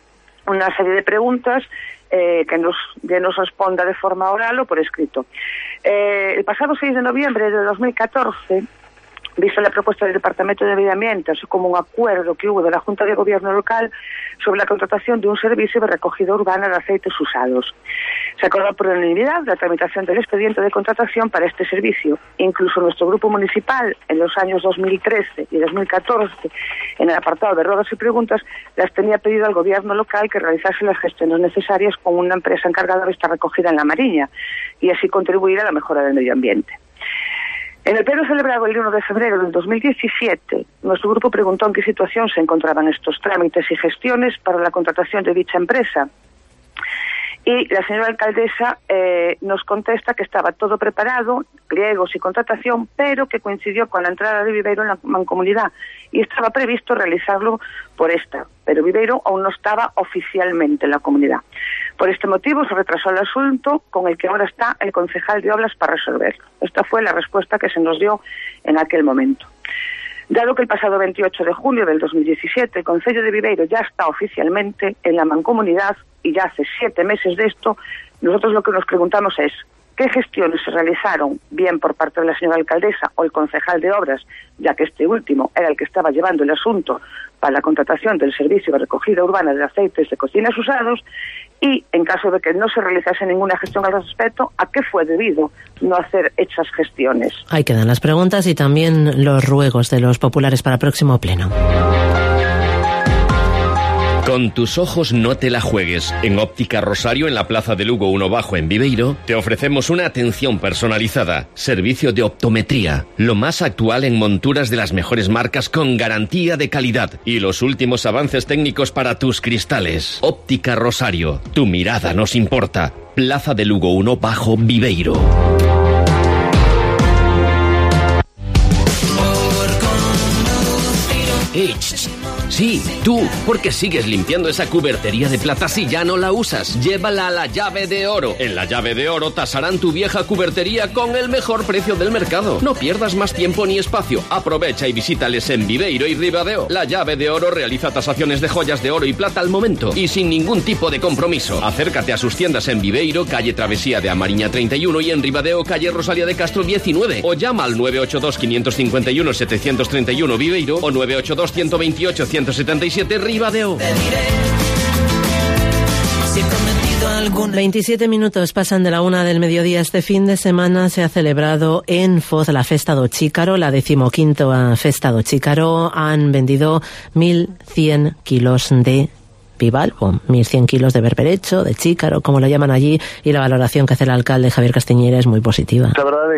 una serie de preguntas eh, que nos, que nos responda de forma oral o por escrito. Eh, el pasado seis de noviembre de dos mil catorce, visto la propuesta del Departamento de Medio Ambiente, así como un acuerdo que hubo de la Junta de Gobierno local sobre la contratación de un servicio de recogida urbana de aceites usados. Se acordó por unanimidad la tramitación del expediente de contratación para este servicio. Incluso nuestro grupo municipal, en los años dos mil trece y dos mil catorce, en el apartado de ruedas y preguntas, las tenía pedido al Gobierno local que realizase las gestiones necesarias con una empresa encargada de esta recogida en la Mariña y así contribuir a la mejora del medio ambiente. En el pleno celebrado el uno de febrero del dos mil diecisiete, nuestro grupo preguntó en qué situación se encontraban estos trámites y gestiones para la contratación de dicha empresa. Y la señora alcaldesa eh, nos contesta que estaba todo preparado, pliegos y contratación, pero que coincidió con la entrada de Viveiro en la mancomunidad y estaba previsto realizarlo por esta, pero Viveiro aún no estaba oficialmente en la comunidad. Por este motivo se retrasó el asunto, con el que ahora está el concejal de Obras para resolverlo. Esta fue la respuesta que se nos dio en aquel momento. Dado que el pasado veintiocho de junio del dos mil diecisiete el Concello de Viveiro ya está oficialmente en la mancomunidad y ya hace siete meses de esto, nosotros lo que nos preguntamos es qué gestiones se realizaron, bien por parte de la señora alcaldesa o el concejal de obras, ya que este último era el que estaba llevando el asunto para la contratación del servicio de recogida urbana de aceites de cocinas usados, y en caso de que no se realizase ninguna gestión al respecto, ¿a qué fue debido no hacer hechas gestiones? Ahí quedan las preguntas y también los ruegos de los populares para el próximo pleno. Con tus ojos no te la juegues. En Óptica Rosario, en la Plaza de Lugo uno Bajo en Viveiro, te ofrecemos una atención personalizada, servicio de optometría, lo más actual en monturas de las mejores marcas con garantía de calidad y los últimos avances técnicos para tus cristales. Óptica Rosario, tu mirada nos importa. Plaza de Lugo uno Bajo, Viveiro. Hey, sí, tú, porque sigues limpiando esa cubertería de plata si ya no la usas. Llévala a La Llave de Oro. En La Llave de Oro tasarán tu vieja cubertería con el mejor precio del mercado. No pierdas más tiempo ni espacio. Aprovecha y visítales en Viveiro y Ribadeo. La Llave de Oro realiza tasaciones de joyas de oro y plata al momento y sin ningún tipo de compromiso. Acércate a sus tiendas en Viveiro, calle Travesía de Amariña treinta y uno, y en Ribadeo, calle Rosalía de Castro diecinueve. O llama al nueve ocho dos, cinco cinco uno, siete tres uno Viveiro o nueve ocho dos, uno dos ocho, uno siete siete Ribadeo. veintisiete minutos pasan de la una del mediodía. Este fin de semana se ha celebrado en Foz la Festa do Chícaro, la decimoquinta Festa do Chícaro. Han vendido mil cien kilos de bivalvo, mil cien kilos de berberecho, de chícaro, como lo llaman allí, y la valoración que hace el alcalde Javier Castiñeira es muy positiva. La verdade é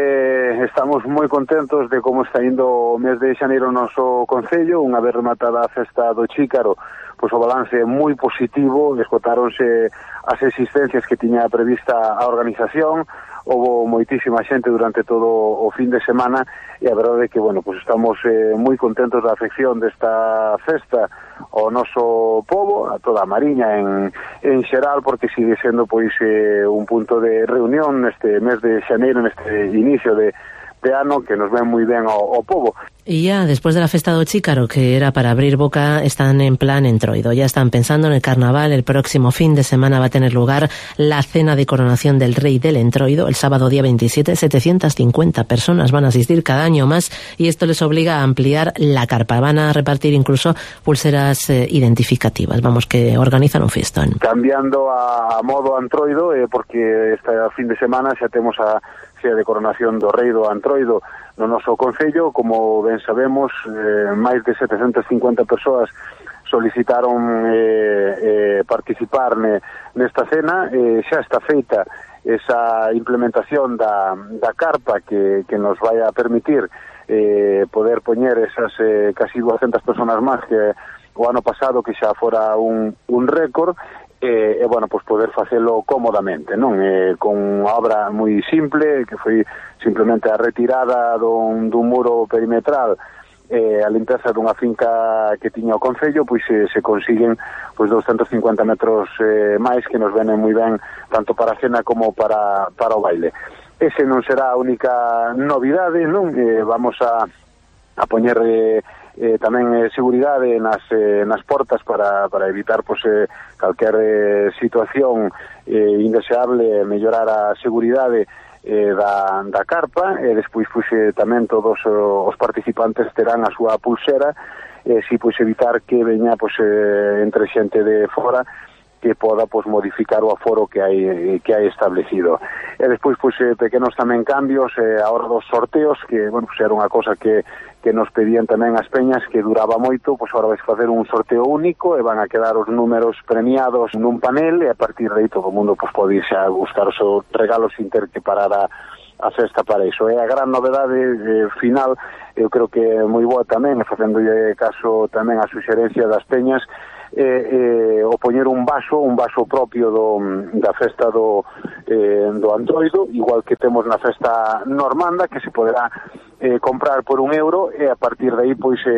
que estamos moi contentos de como está indo o mes de xaneiro no noso concello. Unha vez rematada a Festa do Chícaro, pois o balance é moi positivo, esgotáronse as existencias que tiña prevista a organización, houve moitísima xente durante todo o fin de semana, e a verdade é que, bueno, pois estamos eh, moi contentos da afección desta festa ao noso pobo, a toda a Mariña en, en xeral, porque sigue sendo pois eh, un punto de reunión neste mes de xaneiro, neste inicio de, de ano, que nos ven moi ben ao, ao pobo. Y ya después de la Festa do Chícaro, que era para abrir boca, están en plan entroido. Ya están pensando en el carnaval. El próximo fin de semana va a tener lugar la cena de coronación del Rey del Entroido. El sábado día veintisiete, setecientas cincuenta personas van a asistir cada año más, y esto les obliga a ampliar la carpa. Van a repartir incluso pulseras eh, identificativas. Vamos, que organizan un fiestón. Cambiando a, a modo antroido, eh, porque este fin de semana xa temos a cea de coronación do Rei do Antroido no noso concello. Como ben sabemos, eh, máis de setecentas cincuenta persoas solicitaron eh, eh, participar ne, nesta cena. Eh, xa está feita esa implementación da, da carpa que, que nos vai a permitir eh, poder poñer esas eh, casi doscientas personas máis que o ano pasado, que xa fora un, un récord. E, e, bueno, pois poder facelo cómodamente, non? E, con unha obra moi simple, que foi simplemente a retirada dun, dun muro perimetral, e a limpeza dunha finca que tiña o concello, pois se, se consiguen pois doscientos cincuenta metros eh, máis, que nos venen moi ben tanto para a cena como para, para o baile. Ese non será a única novidade, non? Eh, vamos a, a poñer eh, eh, tamén eh, seguridade nas, eh, nas portas para, para evitar pois, eh, calquer eh, situación eh, indeseable, mellorar a seguridade eh, da, da carpa. E despois pois, eh, tamén todos os participantes terán a súa pulsera, e si pois evitar que veña pois, eh, entre xente de fora que poda pois modificar o aforo que hai que hai establecido. E despois pois eh, pequenos tamén cambios eh, a hora dos sorteos, que bueno, pois era unha cosa que que nos pedían tamén as peñas, que duraba moito. Pois agora vais facer un sorteo único e van a quedar os números premiados nun panel, e a partir de aí todo o mundo pois pode irse a buscar os regalos sin ter que parar a a festa para iso. É a gran novedade eh, final, eu creo que é moi boa tamén, e facéndolle caso tamén a suxerencia das peñas, eh, eh, o poñer un vaso, un vaso propio do, da festa do, eh, do Antroido, igual que temos na festa normanda, que se poderá eh, comprar por un euro, e a partir de aí pois eh,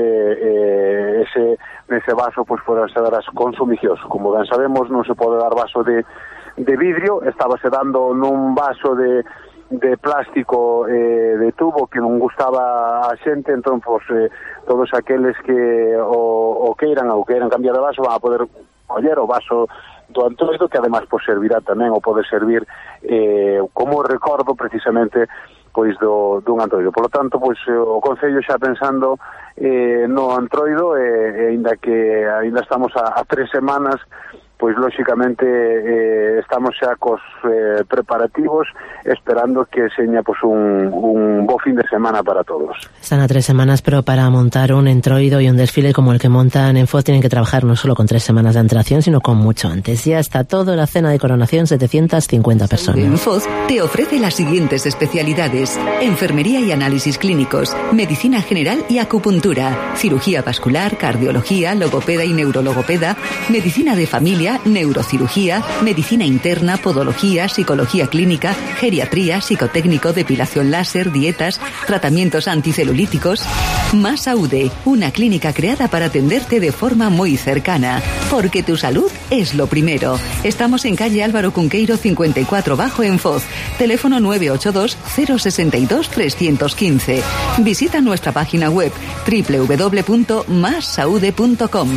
eh, ese, nese vaso pois poderá ser as consumicións. Como ben sabemos, non se pode dar vaso de, de vidrio, estábase dando nun vaso de de plástico eh, de tubo que non gustaba a xente. Entón, pois, eh, todos aqueles que o, o queiran ou queiran cambiar de vaso van a poder coller o vaso do Antroido, que ademais pois, servirá tamén ou pode servir eh, como recordo precisamente pois do dun Antroido. Por lo tanto, pois o Concello xa pensando eh, no Antroido, e eh, aínda que aínda estamos a, a tres semanas, pois lóxicamente eh, estamos xa cos eh, preparativos, esperando que seña pois un, un bo fin de semana para todos. Están a tres semanas, pero para montar un entroido y un desfile como el que montan en Foz tienen que trabajar no solo con tres semanas de antelación, sino con mucho antes. Ya está todo, la cena de coronación, setecientas cincuenta personas. En Foz te ofrece las siguientes especialidades: enfermería y análisis clínicos, medicina general y acupuntura, cirugía vascular, cardiología, logopeda y neurologopeda, medicina de familia, neurocirugía, medicina interna, podología, psicología clínica, geriatría, psicotécnico, depilación láser, dietas, tratamientos anticelulíticos. Más Saúde, una clínica creada para atenderte de forma muy cercana, porque tu salud es lo primero. Estamos en calle Álvaro Cunqueiro cincuenta y cuatro Bajo en Foz. Teléfono nueve ocho dos, cero seis dos, tres uno cinco. Visita nuestra página web doble u doble u doble u punto más saude punto com.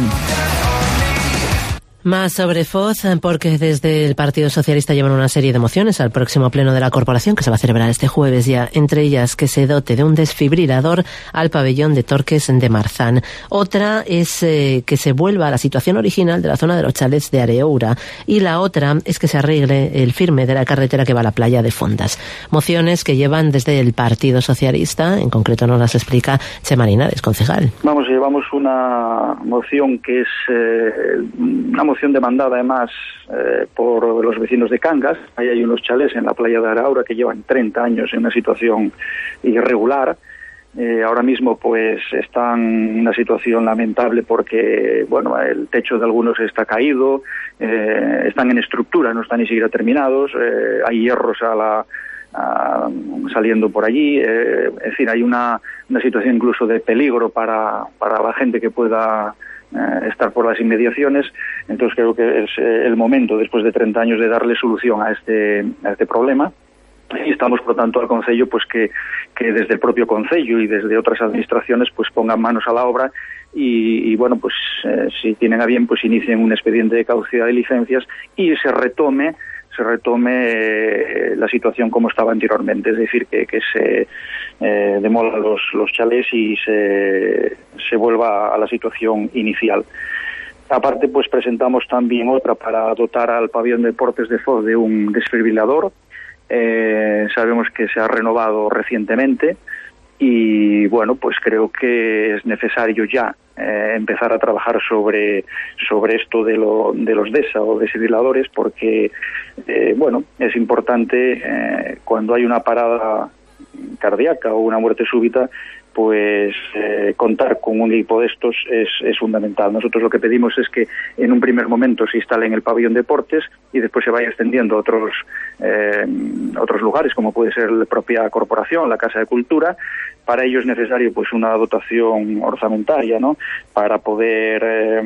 Más sobre Foz, porque desde el Partido Socialista llevan una serie de mociones al próximo pleno de la corporación, que se va a celebrar este jueves ya, entre ellas que se dote de un desfibrilador al pabellón de Torques de Marzán. Otra es eh, que se vuelva a la situación original de la zona de los chalets de Areoura, y la otra es que se arregle el firme de la carretera que va a la playa de Fondas. Mociones que llevan desde el Partido Socialista, en concreto nos las explica Chema Linares, concejal. Vamos, llevamos una moción que es eh, una moción demandada además eh, por los vecinos de Cangas. Ahí hay unos chalés en la playa de Araura que llevan treinta años en una situación irregular. Eh, ahora mismo pues están en una situación lamentable porque bueno, el techo de algunos está caído, eh, están en estructura, no están ni siquiera terminados, eh, hay hierros a la a, saliendo por allí, eh, es decir, hay una, una situación incluso de peligro para, para la gente que pueda Eh, estar por las inmediaciones. Entonces creo que es eh, el momento, después de treinta años, de darle solución a este a este problema. Y estamos, por lo tanto, al Concello pues que, que desde el propio Concello y desde otras administraciones pues pongan manos a la obra y, y bueno, pues eh, si tienen a bien, pues inicien un expediente de caducidad de licencias y se retome se retome eh, la situación como estaba anteriormente, es decir, que, que se eh, demolan los, los chalés y se, se vuelva a la situación inicial. Aparte, pues presentamos también otra para dotar al pabellón de deportes de Foz de un desfibrilador. Eh, sabemos que se ha renovado recientemente y bueno, pues creo que es necesario ya eh, empezar a trabajar sobre sobre esto de, lo, de los DESA o desfibriladores, porque eh, bueno, es importante eh, cuando hay una parada cardíaca o una muerte súbita, pues eh, contar con un equipo de estos es, es fundamental. Nosotros lo que pedimos es que en un primer momento se instale en el pabellón de deportes y después se vaya extendiendo a otros, eh, otros lugares, como puede ser la propia corporación, la Casa de Cultura. Para ello es necesario pues una dotación orzamentaria, ¿no?, para poder eh,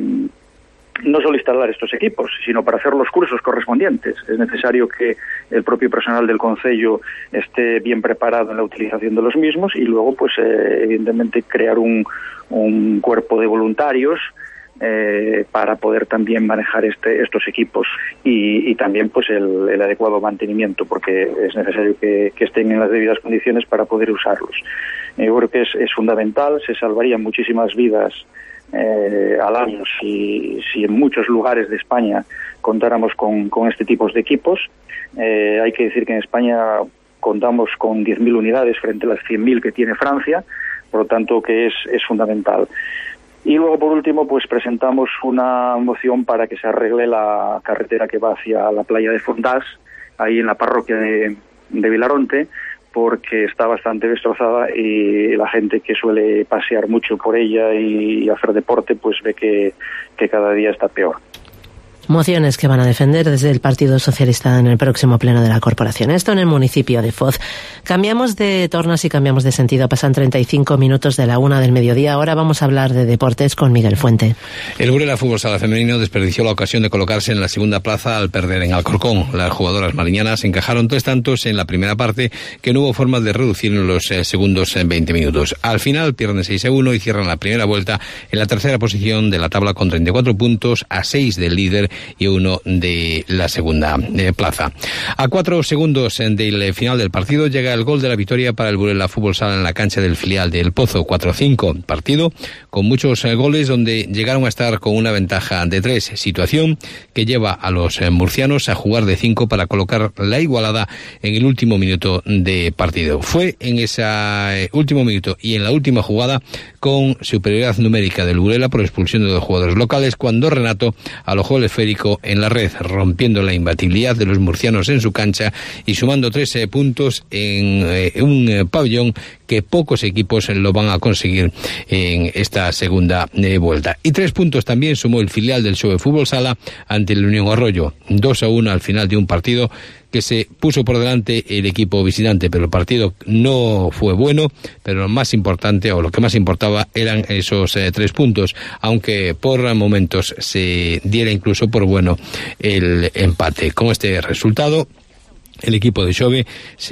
no solo instalar estos equipos, sino para hacer los cursos correspondientes. Es necesario que el propio personal del Concello esté bien preparado en la utilización de los mismos y luego, pues, eh, evidentemente, crear un, un cuerpo de voluntarios eh, para poder también manejar este, estos equipos y, y también, pues, el, el adecuado mantenimiento, porque es necesario que, que estén en las debidas condiciones para poder usarlos. Eh, yo creo que es, es fundamental, se salvarían muchísimas vidas Eh, al año si, si en muchos lugares de España contáramos con, con este tipo de equipos. Eh, hay que decir que en España contamos con diez mil unidades frente a las cien mil que tiene Francia, por lo tanto que es, es fundamental. Y luego, por último, pues presentamos una moción para que se arregle la carretera que va hacia la playa de Fondás, ahí en la parroquia de, de Vilaronte, porque está bastante destrozada y la gente que suele pasear mucho por ella y hacer deporte pues ve que, que cada día está peor. Mociones que van a defender desde el Partido Socialista en el próximo pleno de la corporación. Esto en el municipio de Foz. Cambiamos de tornas y cambiamos de sentido. Pasan treinta y cinco minutos de la una del mediodía. Ahora vamos a hablar de deportes con Miguel Fuente. El Burela Fútbol Sala Femenino desperdició la ocasión de colocarse en la segunda plaza al perder en Alcorcón. Las jugadoras mariñanas encajaron tres tantos en la primera parte que no hubo forma de reducir en los eh, segundos en veinte minutos. Al final pierden seis a uno y cierran la primera vuelta en la tercera posición de la tabla con treinta y cuatro puntos a seis del líder y uno de la segunda eh, plaza. A cuatro segundos del final del partido llega el gol de la victoria para el Burela Fútbol Sala en la cancha del filial de El Pozo, cuatro cinco. Partido con muchos eh, goles donde llegaron a estar con una ventaja de tres, situación que lleva a los eh, murcianos a jugar de cinco para colocar la igualada en el último minuto de partido. Fue en ese eh, último minuto y en la última jugada con superioridad numérica del Burela por expulsión de dos jugadores locales cuando Renato alojó el esférico en la red, rompiendo la imbatibilidad de los murcianos en su cancha y sumando trece puntos en eh, un eh, pabellón que pocos equipos lo van a conseguir en esta segunda eh, vuelta. Y tres puntos también sumó el filial del Xove Fútbol Sala ante el Unión Arroyo, dos a uno al final de un partido que se puso por delante el equipo visitante, pero el partido no fue bueno, pero lo más importante o lo que más importaba eran esos eh, tres puntos, aunque por momentos se diera incluso por bueno el empate. Con este resultado, el equipo de Xove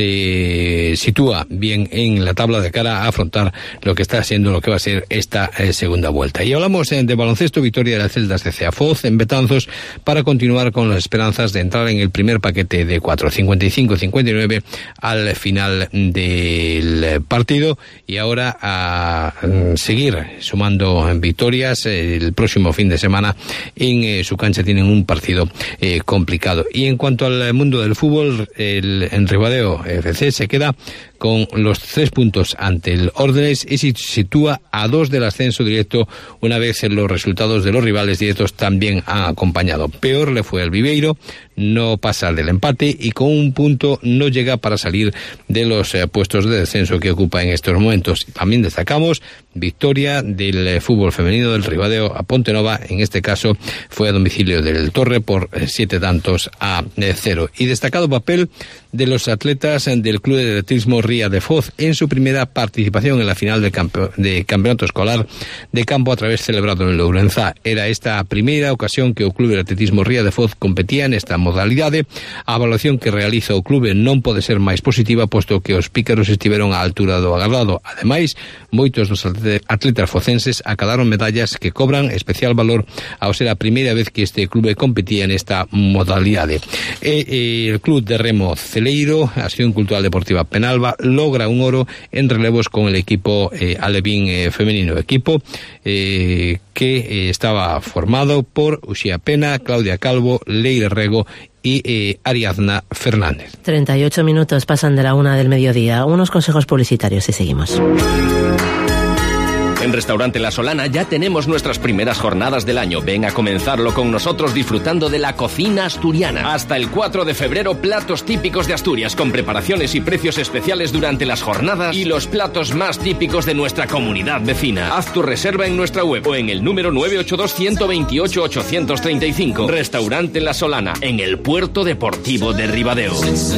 se sitúa bien en la tabla de cara a afrontar lo que está siendo lo que va a ser esta eh, segunda vuelta. Y hablamos eh, de baloncesto, victoria de las Celdas de Ceafoz en Betanzos para continuar con las esperanzas de entrar en el primer paquete de cuatro, cincuenta y cinco a cincuenta y nueve al final del partido, y ahora a mm, seguir sumando victorias. Eh, el próximo fin de semana en eh, su cancha tienen un partido eh, complicado. Y en cuanto al mundo del fútbol, el en Ribadeo F C se queda con los tres puntos ante el Órdenes y se sitúa a dos del ascenso directo una vez los resultados de los rivales directos también han acompañado. Peor le fue al Viveiro, no pasa del empate y con un punto no llega para salir de los eh, puestos de descenso que ocupa en estos momentos. También destacamos victoria del eh, fútbol femenino del Ribadeo a Pontenova, en este caso fue a domicilio del Torre por eh, siete tantos a eh, cero. Y destacado papel de los atletas del Club de Atletismo Ría de Foz en su primera participación en la final del campe de campeonato escolar de campo a través celebrado en Lourençá. Era esta primera ocasión que o Club de Atletismo Ría de Foz competía en esta modalidade. A evaluación que realiza o clube non pode ser máis positiva, posto que os pícaros estiveron á altura do agardado. Ademais, moitos dos atletas focenses acadaron medallas que cobran especial valor ao ser a primeira vez que este clube competía nesta modalidade. E, e el Club de Remo Celeiro, Acción Cultural Deportiva Penalba, logra un oro en relevos con el equipo eh, alevín eh, femenino, equipo eh, que eh, estaba formado por Uxía Pena, Claudia Calvo, Leire Rego y eh, Ariadna Fernández. treinta y ocho minutos pasan de la una del mediodía. Unos consejos publicitarios y seguimos. En Restaurante La Solana ya tenemos nuestras primeras jornadas del año. Ven a comenzarlo con nosotros disfrutando de la cocina asturiana. Hasta el cuatro de febrero, platos típicos de Asturias con preparaciones y precios especiales durante las jornadas y los platos más típicos de nuestra comunidad vecina. Haz tu reserva en nuestra web o en el número nueve ocho dos, uno dos ocho, ocho tres cinco. Restaurante La Solana, en el Puerto Deportivo de Ribadeo.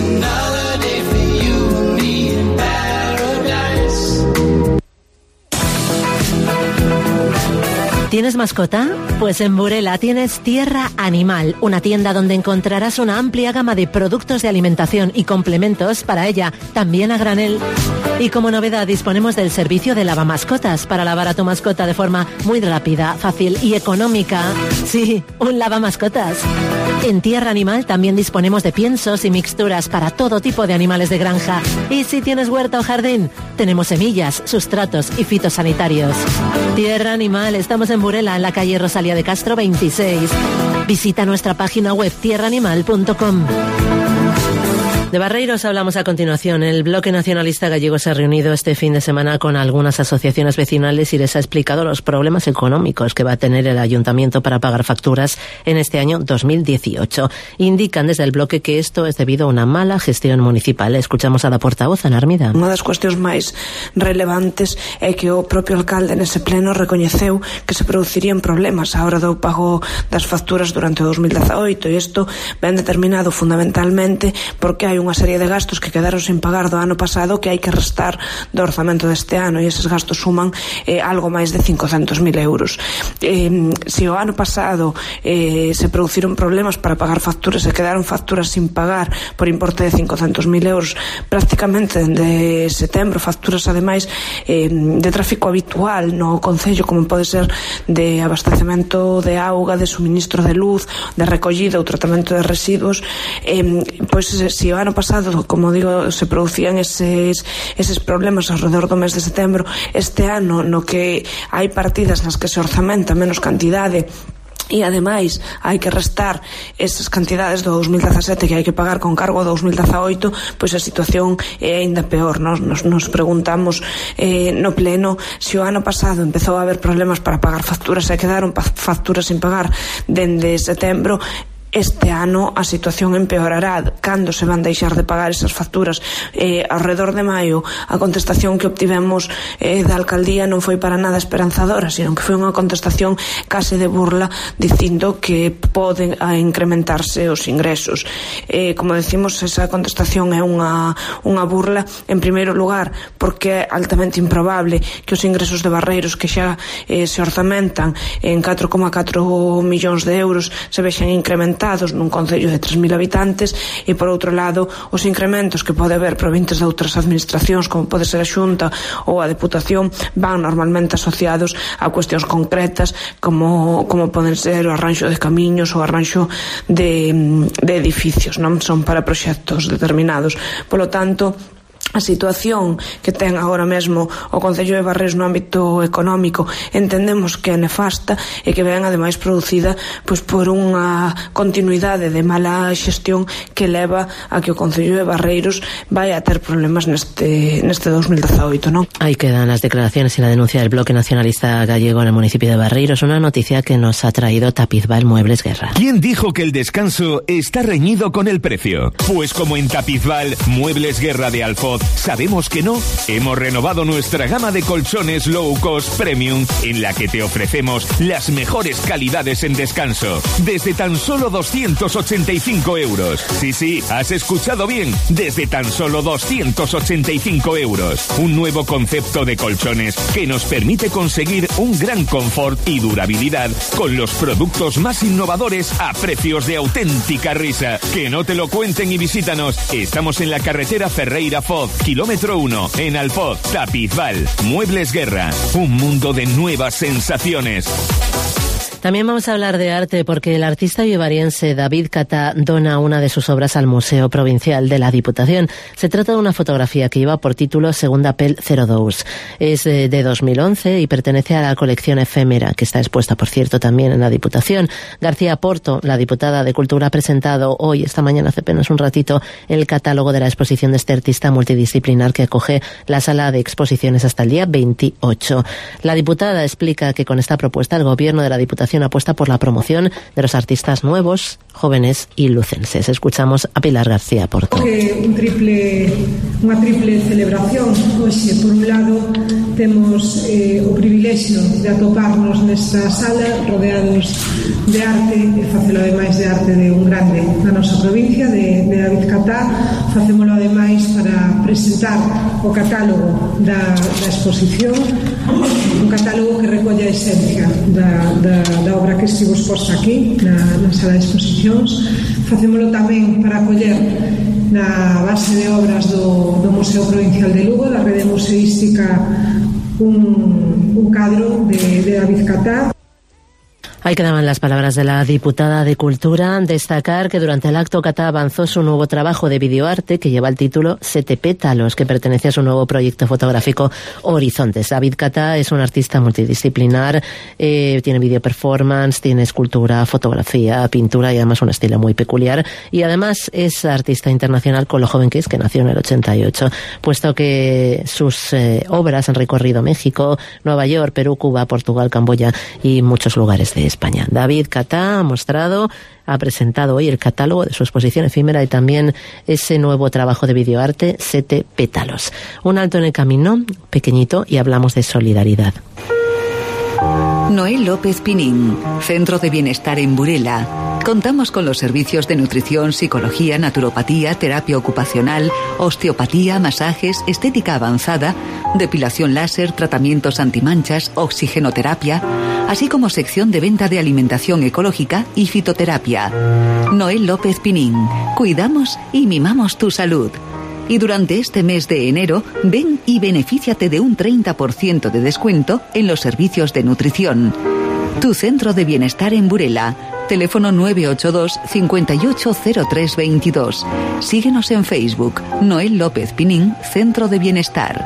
¿Tienes mascota? Pues en Burela tienes Tierra Animal, una tienda donde encontrarás una amplia gama de productos de alimentación y complementos para ella, también a granel. Y como novedad disponemos del servicio de lavamascotas para lavar a tu mascota de forma muy rápida, fácil y económica. Sí, un lavamascotas. En Tierra Animal también disponemos de piensos y mixturas para todo tipo de animales de granja. Y si tienes huerta o jardín, tenemos semillas, sustratos y fitosanitarios. Tierra Animal, estamos en Burela, en la calle Rosalía de Castro veintiséis. Visita nuestra página web tierra animal punto com. De Barreiros hablamos a continuación. El Bloque Nacionalista Gallego se ha reunido este fin de semana con algunas asociaciones vecinales y les ha explicado los problemas económicos que va a tener el ayuntamiento para pagar facturas en este año dos mil dieciocho. Indican desde el bloque que esto es debido a una mala gestión municipal. Escuchamos a la portavoz, Ana Armida. Unha das cuestións máis relevantes é que o propio alcalde nese pleno recoñeceu que se producirían problemas á hora do pago das facturas durante o dos mil dezaoito, e isto ben determinado fundamentalmente porque hai un unha serie de gastos que quedaron sin pagar do ano pasado que hai que restar do orzamento deste ano, e eses gastos suman eh, algo máis de cincocentos mil euros. Eh, se o ano pasado eh, se produciron problemas para pagar facturas e quedaron facturas sin pagar por importe de cincocentos mil euros prácticamente dende setembro, facturas ademais eh, de tráfico habitual no Concello, como pode ser de abastecemento de auga, de suministro de luz, de recollida ou tratamento de residuos, eh, pois se o ano pasado, como digo, se producían eses, eses problemas alrededor do mes de setembro, este ano no que hai partidas nas que se orzamenta menos cantidade e ademais hai que restar esas cantidades do dos mil dezasete que hai que pagar con cargo do dos mil dezaoito, pois a situación é aínda peor. Nos, nos, nos preguntamos eh, no pleno se o ano pasado empezou a haber problemas para pagar facturas e quedaron facturas sin pagar dende setembro. Este ano a situación empeorará. Cando se van deixar de pagar esas facturas? Eh, alrededor de maio a contestación que obtivemos eh, da alcaldía non foi para nada esperanzadora, sino que foi unha contestación case de burla, dicindo que poden a incrementarse os ingresos. Eh, como decimos, esa contestación é unha, unha burla, en primeiro lugar porque é altamente improbable que os ingresos de Barreiros, que xa eh, se orzamentan en catro coma catro millóns de euros, se vexan incrementados nun concello de tres mil habitantes, e por outro lado os incrementos que pode haber provintes de outras administracións, como pode ser a Xunta ou a Deputación, van normalmente asociados a cuestións concretas como, como poden ser o arranxo de camiños ou o arranxo de, de edificios, non son para proxectos determinados. Polo tanto, a situación que ten agora mesmo o Concello de Barreiros no ámbito económico entendemos que é nefasta e que ven ademais producida pois por unha continuidade de mala xestión que leva a que o Concello de Barreiros vai a ter problemas neste, neste dos mil dezaoito, non? Ahí quedan las declaraciones y la denuncia del Bloque Nacionalista Gallego en el municipio de Barreiros, una noticia que nos ha traído Tapizval Muebles Guerra. ¿Quién dijo que el descanso está reñido con el precio? Pues como en Tapizval Muebles Guerra de Alfoz sabemos que no, hemos renovado nuestra gama de colchones low cost premium, en la que te ofrecemos las mejores calidades en descanso, desde tan solo doscientos ochenta y cinco euros. Sí, sí, has escuchado bien, desde tan solo doscientos ochenta y cinco euros. Un nuevo concepto de colchones que nos permite conseguir un gran confort y durabilidad con los productos más innovadores a precios de auténtica risa. Que no te lo cuenten y visítanos. Estamos en la carretera Ferreira-Foz, kilómetro uno, en Alfoz, Tapizval. Muebles Guerra, un mundo de nuevas sensaciones. También vamos a hablar de arte porque el artista vivariense David Catá dona una de sus obras al Museo Provincial de la Diputación. Se trata de una fotografía que lleva por título Segunda Pel cero dos. Es de, de dos mil once y pertenece a la colección efémera, que está expuesta, por cierto, también en la Diputación. García Porto, la diputada de Cultura, ha presentado hoy, esta mañana, hace apenas un ratito, el catálogo de la exposición de este artista multidisciplinar que acoge la sala de exposiciones hasta el día veintiocho. La diputada explica que con esta propuesta el Gobierno de la Diputación apuesta por la promoción de los artistas nuevos, jóvenes y lucenses. Escuchamos a Pilar García Porto. Un triple, unha triple celebración. Hoxe, por un lado, temos eh, o privilexio de atoparnos nesta sala rodeados de arte, e facelo ademais de arte de un grande da nosa provincia, de, de David Catá. Facémolo ademais para presentar o catálogo da, da exposición, un catálogo que recolle a esencia da, da, da obra que estivo exposta aquí na, na sala de exposicións. Facémolo tamén para acoller na base de obras do, do Museo Provincial de Lugo, da rede museística, un, un cadro de, de David Catá. Ahí quedaban las palabras de la diputada de Cultura. Destacar que durante el acto Catá avanzó su nuevo trabajo de videoarte que lleva el título Sete Pétalos, que pertenece a su nuevo proyecto fotográfico Horizontes. David Catá es un artista multidisciplinar, eh, tiene video performance, tiene escultura, fotografía, pintura y además un estilo muy peculiar. Y además es artista internacional con lo joven que es, que nació en el ochenta y ocho, puesto que sus eh, obras han recorrido México, Nueva York, Perú, Cuba, Portugal, Camboya y muchos lugares de España. David Catá ha mostrado, ha presentado hoy el catálogo de su exposición efímera y también ese nuevo trabajo de videoarte, Sete Pétalos. Un alto en el camino, pequeñito, y hablamos de solidaridad. Noé López Pinín, Centro de Bienestar en Burela. Contamos con los servicios de nutrición, psicología, naturopatía, terapia ocupacional, osteopatía, masajes, estética avanzada, depilación láser, tratamientos antimanchas, oxigenoterapia, así como sección de venta de alimentación ecológica y fitoterapia. Noel López Pinín. Cuidamos y mimamos tu salud. Y durante este mes de enero, ven y benefíciate de un treinta por ciento de descuento en los servicios de nutrición. Tu centro de bienestar en Burela. Teléfono nueve ocho dos, cinco ocho cero tres dos dos. Síguenos en Facebook. Noel López Pinín, Centro de Bienestar.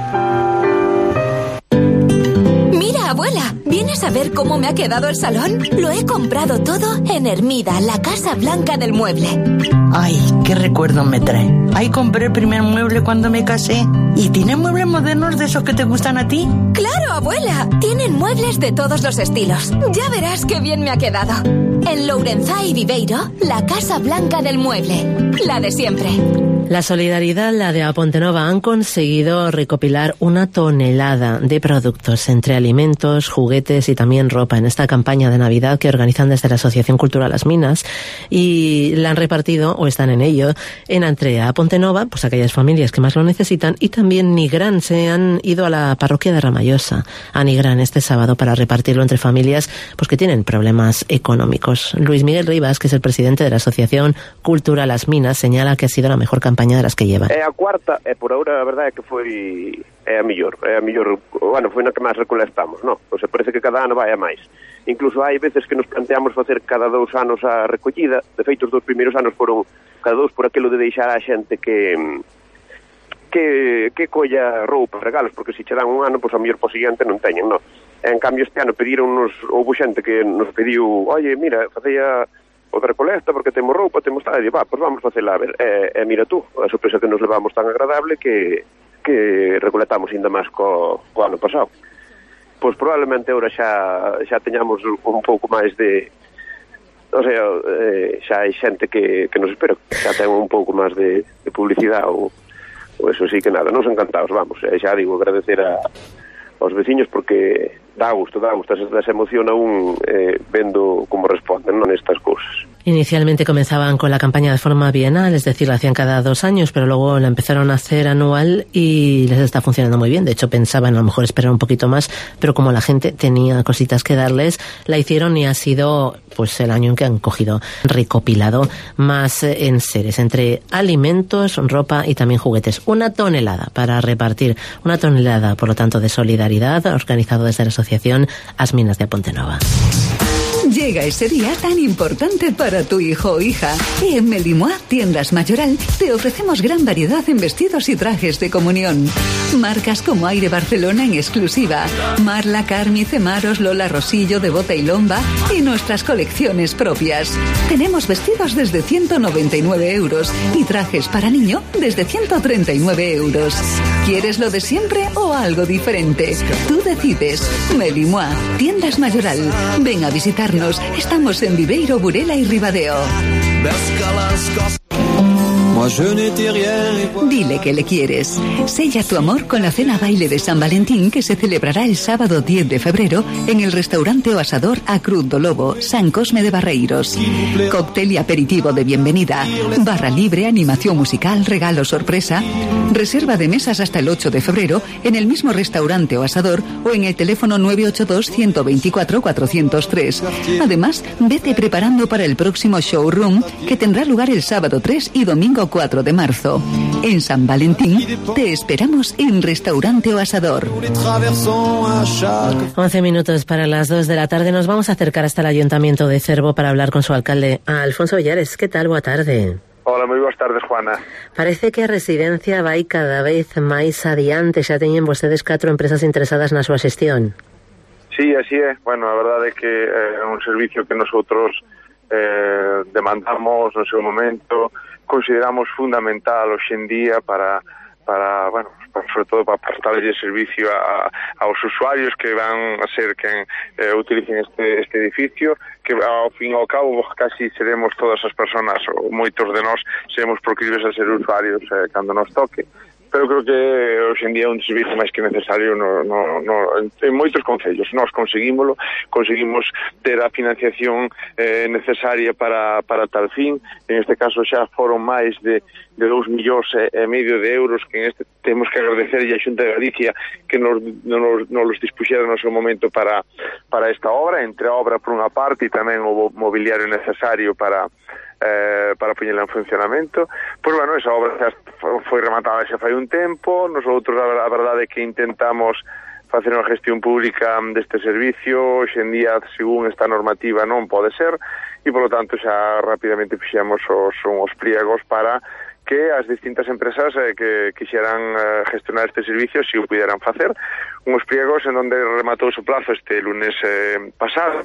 Mira, abuela, ¿vienes a ver cómo me ha quedado el salón? Lo he comprado todo en Hermida, la Casa Blanca del Mueble. Ay, qué recuerdo me trae. Ahí compré el primer mueble cuando me casé. ¿Y tiene muebles modernos de esos que te gustan a ti? ¡Claro, abuela! Tienen muebles de todos los estilos. Ya verás qué bien me ha quedado. En Lourenzá y Viveiro, la Casa Blanca del Mueble. La de siempre. La Solidaridad, la de Apontenova, han conseguido recopilar una tonelada de productos entre alimentos, juguetes y también ropa en esta campaña de Navidad que organizan desde la Asociación Cultural Las Minas, y la han repartido, o están en ello, en Antrea, Apontenova, pues aquellas familias que más lo necesitan, y también Nigrán. Se han ido a la parroquia de Ramallosa, a Nigrán, este sábado para repartirlo entre familias pues que tienen problemas económicos. Luis Miguel Rivas, que es el presidente de la Asociación Cultural Las Minas, señala que ha sido la mejor campaña de las que lleva. É a cuarta, e por ahora a verdade é que foi é a mellor, é a mellor, bueno, foi na que máis recolectamos, non? Pois parece que cada ano vai a máis. Incluso hai veces que nos planteamos facer cada dous anos a recollida. De feito, os dous primeiros anos foron cada dous por aquilo de deixar a xente que que que colla roupa, regalos, porque se che dan un ano, pois a mellor po seguinte non teñen, non? En cambio, este ano pedironnos, houve xente que nos pediu, oye, mira, facía o de recolecta porque temos roupa, temos tal, e di, va, pois vamos facela a ver, e, e mira tú, a sorpresa que nos levamos tan agradable que, que recolectamos ainda máis co, co ano pasado. Pois probablemente agora xa, xa teñamos un pouco máis de, o sea, eh, xa hai xente que, que nos espera, xa ten un pouco máis de, de publicidade ou, ou eso sí que nada, nos encantados, vamos, e xa digo, agradecer a aos veciños porque dá gusto, dá gusto, se, se emociona un eh, vendo como responden, non, estas cousas. Inicialmente comenzaban con la campaña de forma bienal, es decir, la hacían cada dos años, pero luego la empezaron a hacer anual y les está funcionando muy bien. De hecho, pensaban a lo mejor esperar un poquito más, pero como la gente tenía cositas que darles, la hicieron y ha sido pues el año en que han cogido, recopilado más enseres, entre alimentos, ropa y también juguetes. Una tonelada para repartir, una tonelada, por lo tanto, de solidaridad, organizado desde la Asociación As Minas de Apontenova. Llega ese día tan importante para tu hijo o hija. Y en Melimois, Tiendas Mayoral, te ofrecemos gran variedad en vestidos y trajes de comunión. Marcas como Aire Barcelona en exclusiva, Marla, Carmi, Cemaros, Lola Rosillo, Devota y Lomba, y nuestras colecciones propias. Tenemos vestidos desde ciento noventa y nueve euros y trajes para niño desde ciento treinta y nueve euros. ¿Quieres lo de siempre o algo diferente? Tú decides. Melimois, Tiendas Mayoral. Ven a visitarnos. Estamos en Viveiro, Burela y Ribadeo. Dile que le quieres. Sella tu amor con la cena baile de San Valentín que se celebrará el sábado diez de febrero en el restaurante o asador A Cruz do Lobo, San Cosme de Barreiros. Cóctel y aperitivo de bienvenida, barra libre, animación musical, regalo sorpresa. Reserva de mesas hasta el ocho de febrero en el mismo restaurante o asador o en el teléfono nueve ocho dos, uno dos cuatro, cuatro cero tres. Además, vete preparando para el próximo showroom que tendrá lugar el sábado tres y domingo cuatro de marzo. En San Valentín te esperamos en Restaurante o Asador. once minutos para las dos de la tarde. Nos vamos a acercar hasta el Ayuntamiento de Cervo para hablar con su alcalde, Alfonso Villares. ¿Qué tal? Boa tarde. Hola, moi boas tardes, Juana. Parece que a residencia vai cada vez máis adiante. Xa teñen vostedes catro empresas interesadas na súa xestión. Sí, así é. Bueno, a verdade é que é un servicio que nosotros eh, demandamos no seu momento, consideramos fundamental hoxe en día para, para bueno, para, sobre todo para prestarles el servicio a, aos usuarios que van a ser quen eh, utilicen este, este edificio, que ao fin e ao cabo casi seremos todas as personas, ou moitos de nós seremos proclives a ser usuarios eh, cando nos toque. pero creo que hoxe en día é un servicio máis que necesario no, no, no, en moitos concellos. Nós conseguímoslo, conseguimos ter a financiación eh, necesaria para, para tal fin. En este caso xa foron máis de, de dous millóns e, e medio de euros que en este temos que agradecer a Xunta de Galicia que nos, nos, nos los dispuxera no seu momento para, para esta obra, entre a obra por unha parte e tamén o mobiliario necesario para Eh, para poñela en funcionamento. Pois bueno, esa obra xa foi rematada xa fai un tempo. Nosotros a, a verdade é que intentamos facer unha gestión pública deste servicio. Hoxe en día, según esta normativa, non pode ser, e polo tanto xa rapidamente fixemos os, os pliegos para que as distintas empresas eh, que quixeran eh, gestionar este servicio si o puderan facer. Uns pliegos en onde rematou o plazo este lunes eh, pasado.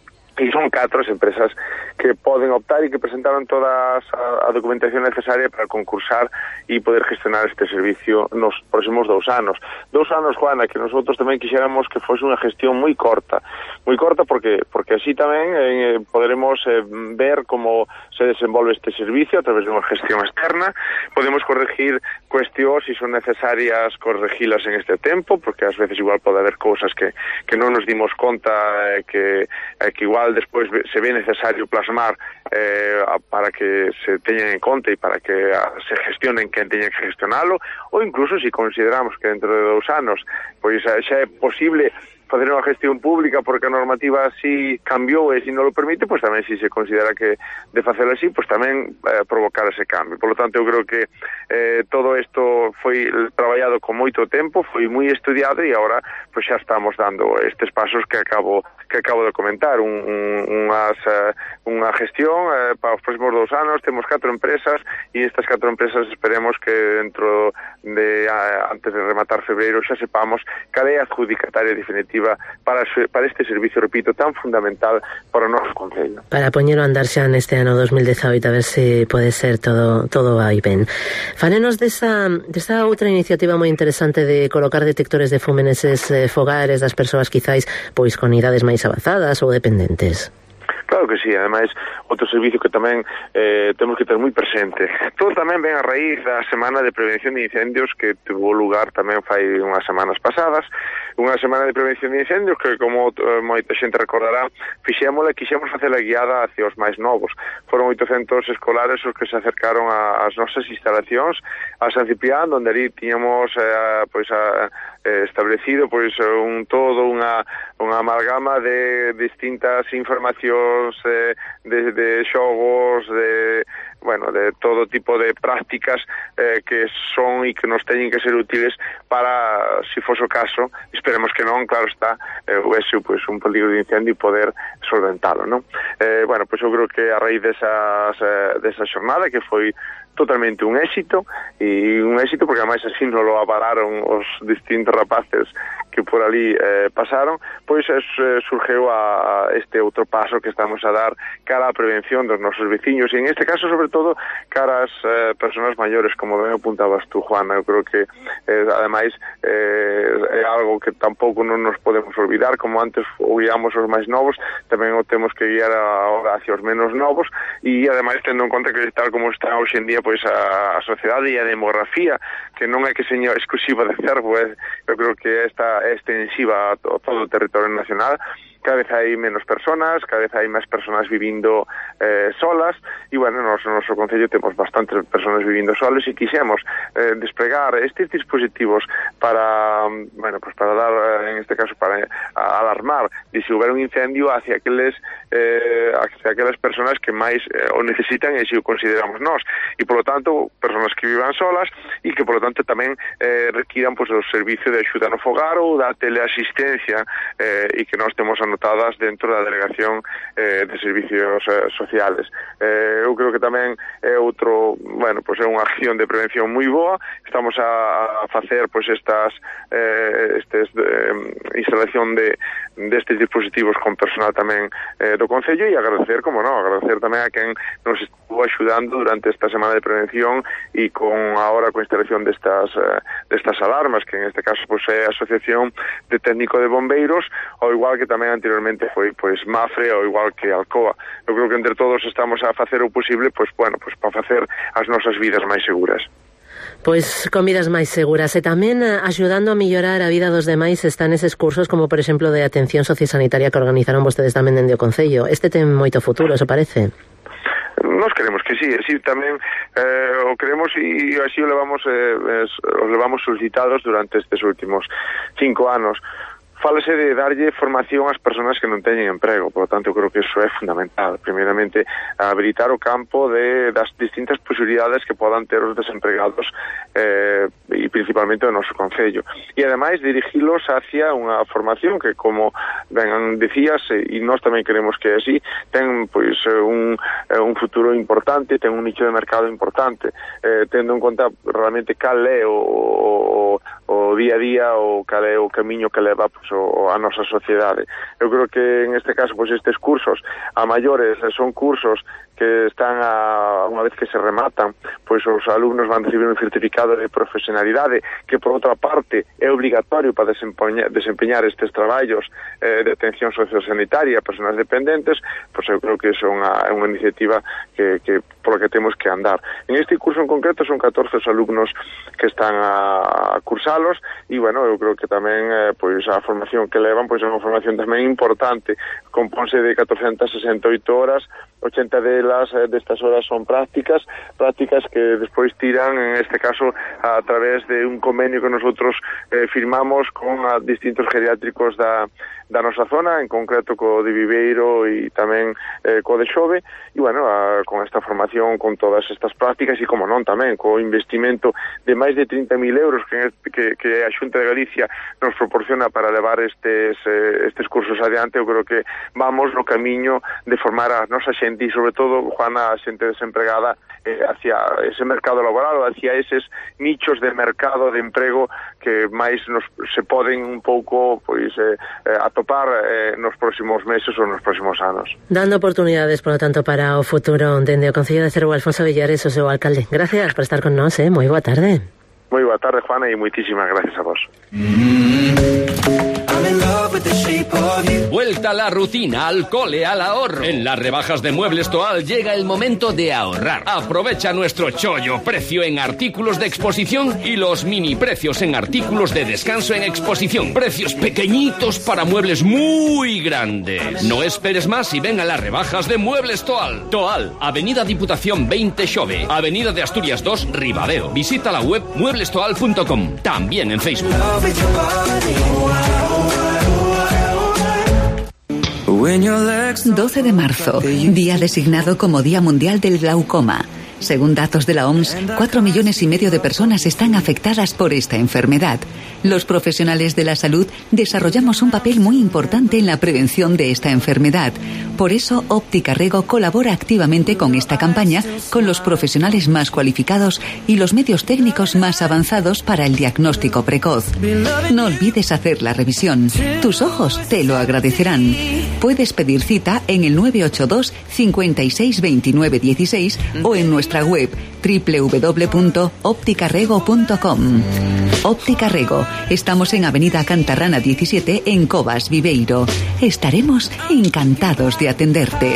E son catro as empresas que poden optar e que presentaron toda a, a documentación necesaria para concursar e poder gestionar este servicio nos próximos dous anos. Dous anos, Juana, que nosotros tamén quixéramos que fose unha gestión moi corta. Moi corta porque porque así tamén eh, poderemos eh, ver como se desenvolve este servicio a través de unha gestión externa. Podemos corregir cuestións se son necesarias corregilas en este tempo, porque ás veces igual pode haber cousas que, que non nos dimos conta eh, que, eh, que igual despois se ve necesario plasmar eh, para que se teñan en conta e para que a, se gestionen quen teña que gestionalo, ou incluso se si consideramos que dentro de dous anos pois xa é posible facer unha gestión pública porque a normativa así cambiou e se non lo permite, pois tamén se si se considera que de facelo así, pois tamén eh, provocar ese cambio. Por lo tanto, eu creo que eh, todo isto foi traballado con moito tempo, foi moi estudiado e agora pois xa estamos dando estes pasos que acabo que acabo de comentar, un, un, unhas, uh, unha gestión uh, para os próximos dous anos. Temos catro empresas e estas catro empresas esperemos que dentro de uh, antes de rematar febreiro xa sepamos cal é a adjudicataria definitiva para, para este servicio, repito, tan fundamental para o noso concello. Para poñelo a andar xa neste ano dos mil dezaoito, a ver se pode ser todo todo vai ben. Falenos desa, desa outra iniciativa moi interesante de colocar detectores de fume neses eh, fogares das persoas quizáis pois con idades máis avanzadas ou dependentes. Claro que sí, ademais, outro servicio que tamén eh, temos que ter moi presente. Todo tamén ven a raíz da Semana de Prevención de Incendios que tuvo lugar tamén fai unhas semanas pasadas. Unha semana de prevención de incendios que, como eh, moita xente recordará, fixémola e quixemos facela guiada hacia os máis novos. Foron oitocentos escolares os que se acercaron ás nosas instalacións a San Ciprián, onde ali tiñamos eh, pois a Eh, establecido pois un todo unha unha amalgama de distintas informacións eh, de, de xogos de bueno, de todo tipo de prácticas eh, que son e que nos teñen que ser útiles para, se fose o caso, esperemos que non, claro está, eh, o ese pois un peligro de incendio e poder solventalo, non? Eh, bueno, pois eu creo que a raíz desas, eh, desa xornada que foi totalmente un éxito, e un éxito porque ademais así non lo avalaron os distintos rapaces que por ali eh, pasaron, pois eh, surgeu a, a este outro paso que estamos a dar cara á prevención dos nosos veciños, e en este caso sobre todo cara ás eh, persoas maiores, como ben apuntabas tú, Juana. Eu creo que eh, ademais eh, é algo que tampouco non nos podemos olvidar, como antes guiamos os máis novos, tamén o temos que guiar agora hacia os menos novos, e ademais tendo en conta que tal como está hoxe en día pois a, a sociedade e a demografía, que non é que seña exclusiva de Cervo, é, eu creo que esta é extensiva a todo o territorio nacional. Cada vez hai menos personas, cada vez hai máis personas vivindo eh, solas, e, bueno, no noso concello temos bastantes personas vivindo solas e quixemos eh, desplegar estes dispositivos para, bueno, pues para dar, en este caso, para alarmar de se houver un incendio hacia aqueles eh, hacia aquelas personas que máis eh, o necesitan e se o consideramos nós, e, polo tanto, personas que vivan solas e que, polo tanto, tamén eh, requiran pues, o servicio de axuda no fogar ou da teleasistencia eh, e que nós temos anotadas dentro da Delegación eh, de Servicios eh, Sociales. Eh, eu creo que tamén é outro, bueno, pois é unha acción de prevención moi boa. Estamos a, a facer pois estas eh, estes eh, instalación de destes dispositivos con personal tamén eh, do Concello, e agradecer, como non, agradecer tamén a quen nos estuvo axudando durante esta semana de prevención e con ahora con instalación destas eh, destas alarmas, que en este caso pois é a Asociación de Técnico de Bombeiros, ao igual que tamén anteriormente foi pois Mafre, ou igual que Alcoa. Eu creo que entre todos estamos a facer o posible pois bueno, pois para facer as nosas vidas máis seguras. Pois comidas máis seguras e tamén axudando a mellorar a vida dos demais están eses cursos como, por exemplo, de atención sociosanitaria que organizaron vostedes tamén dende o Concello. Este ten moito futuro, eso parece. Nos queremos que sí, así tamén eh, o queremos e así o levamos, eh, es, os levamos solicitados durante estes últimos cinco anos. Fálese de darlle formación ás persoas que non teñen emprego, por lo tanto, creo que iso é fundamental. Primeiramente, habilitar o campo de, das distintas posibilidades que podan ter os desempregados eh, e principalmente o noso Concello. E, ademais, dirigilos hacia unha formación que, como ben decías, e nós tamén queremos que así, ten pois un, un futuro importante, ten un nicho de mercado importante, eh, tendo en conta realmente cal é o, o, o día a día, o cal é o camiño que leva pois, a nosa sociedade. Eu creo que en este caso pois estes cursos a maiores son cursos que están a, unha vez que se rematan, pois os alumnos van recibir un certificado de profesionalidade que por outra parte é obligatorio para desempeñar, desempeñar estes traballos eh, de atención sociosanitaria a personas dependentes, pois eu creo que é unha, unha iniciativa que, que por la que temos que andar. En este curso en concreto son catorce os alumnos que están a, a cursalos e, bueno, eu creo que tamén eh, pois a formación que levan pois é unha formación tamén importante, compónse de catorcentas sesenta e oito horas, ochenta delas eh, destas horas son prácticas, prácticas que despois tiran, en este caso, a través de un convenio que nosotros eh, firmamos con a distintos geriátricos da, da nosa zona, en concreto co de Viveiro e tamén eh, co de Xove, e, bueno, a, con esta formación, con todas estas prácticas e, como non, tamén, co investimento de máis de trinta mil euros que, que, que a Xunta de Galicia nos proporciona para levar estes, eh, estes cursos adiante, eu creo que vamos no camiño de formar a nosa xente e, sobre todo, Juana, a xente desempregada eh, hacia ese mercado laboral ou hacia eses nichos de mercado de emprego que máis nos se poden un pouco pois eh, eh, atopar eh, nos próximos meses ou nos próximos anos. Dando oportunidades, por lo tanto, para o futuro dende o Concello de Cervo, Alfonso Villares, o seu alcalde. Gracias por estar con nós, eh? Moi boa tarde. Moi boa tarde, Juana, e moitísimas gracias a vos. Vuelta a la rutina, al cole, al ahorro. En las rebajas de Muebles Toal llega el momento de ahorrar. Aprovecha nuestro chollo precio en artículos de exposición y los mini precios en artículos de descanso en exposición. Precios pequeñitos para muebles muy grandes. No esperes más y ven a las rebajas de Muebles Toal. Toal, Avenida Diputación veinte Xove, Avenida de Asturias dos, Ribadeo. Visita la web muebles toal punto com, también en Facebook. doce de marzo, día designado como Día Mundial del Glaucoma. Según datos de la O M S, cuatro millones y medio de personas están afectadas por esta enfermedad. Los profesionales de la salud desarrollamos un papel muy importante en la prevención de esta enfermedad. Por eso, Óptica Rego colabora activamente con esta campaña con los profesionales más cualificados y los medios técnicos más avanzados para el diagnóstico precoz. No olvides hacer la revisión. Tus ojos te lo agradecerán. Puedes pedir cita en el nueve ocho dos, cincuenta y seis, veintinueve, dieciséis o en nuestra web doble u doble u doble u punto óptica rego punto com. Óptica Rego. Estamos en Avenida Cantarrana diecisiete en Covas, Viveiro. Estaremos encantados de atenderte.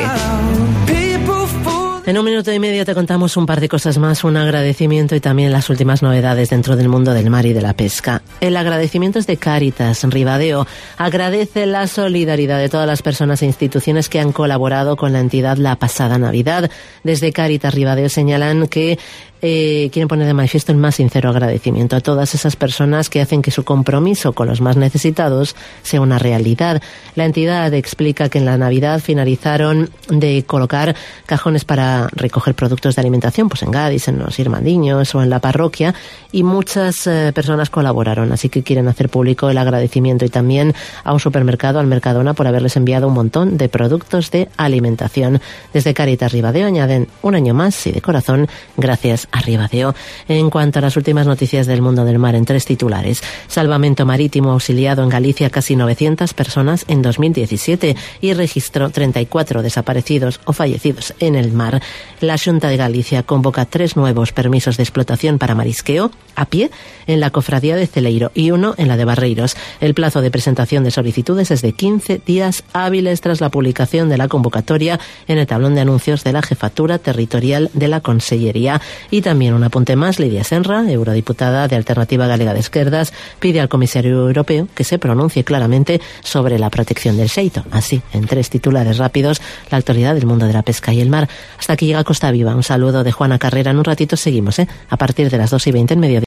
En un minuto y medio te contamos un par de cosas más, un agradecimiento y también las últimas novedades dentro del mundo del mar y de la pesca. El agradecimiento es de Cáritas Ribadeo. Agradece la solidaridad de todas las personas e instituciones que han colaborado con la entidad la pasada Navidad. Desde Cáritas Ribadeo señalan que Eh, quieren poner de manifiesto el más sincero agradecimiento a todas esas personas que hacen que su compromiso con los más necesitados sea una realidad. La entidad explica que en la Navidad finalizaron de colocar cajones para recoger productos de alimentación, pues en Gadis, en los Irmandiños o en la parroquia, y muchas eh, personas colaboraron, así que quieren hacer público el agradecimiento y también a un supermercado, al Mercadona, por haberles enviado un montón de productos de alimentación. Desde Cáritas Ribadeo añaden un año más y de corazón, gracias a Ribadeo. En cuanto a las últimas noticias del mundo del mar, en tres titulares: Salvamento Marítimo auxiliado en Galicia casi novecientas personas en dos mil diecisiete y registró treinta y cuatro desaparecidos o fallecidos en el mar. La Xunta de Galicia convoca tres nuevos permisos de explotación para marisqueo a pie en la cofradía de Celeiro y uno en la de Barreiros. El plazo de presentación de solicitudes es de quince días hábiles tras la publicación de la convocatoria en el tablón de anuncios de la Jefatura Territorial de la Consellería. Y también un apunte más, Lidia Senra, eurodiputada de Alternativa Galega de Esquerdas, pide al comisario europeo que se pronuncie claramente sobre la protección del xeito. Así, en tres titulares rápidos, la actualidad del mundo de la pesca y el mar. Hasta aquí llega Costa Viva. Un saludo de Juana Carrera. En un ratito seguimos, ¿eh? A partir de las dos y veinte en Mediodía.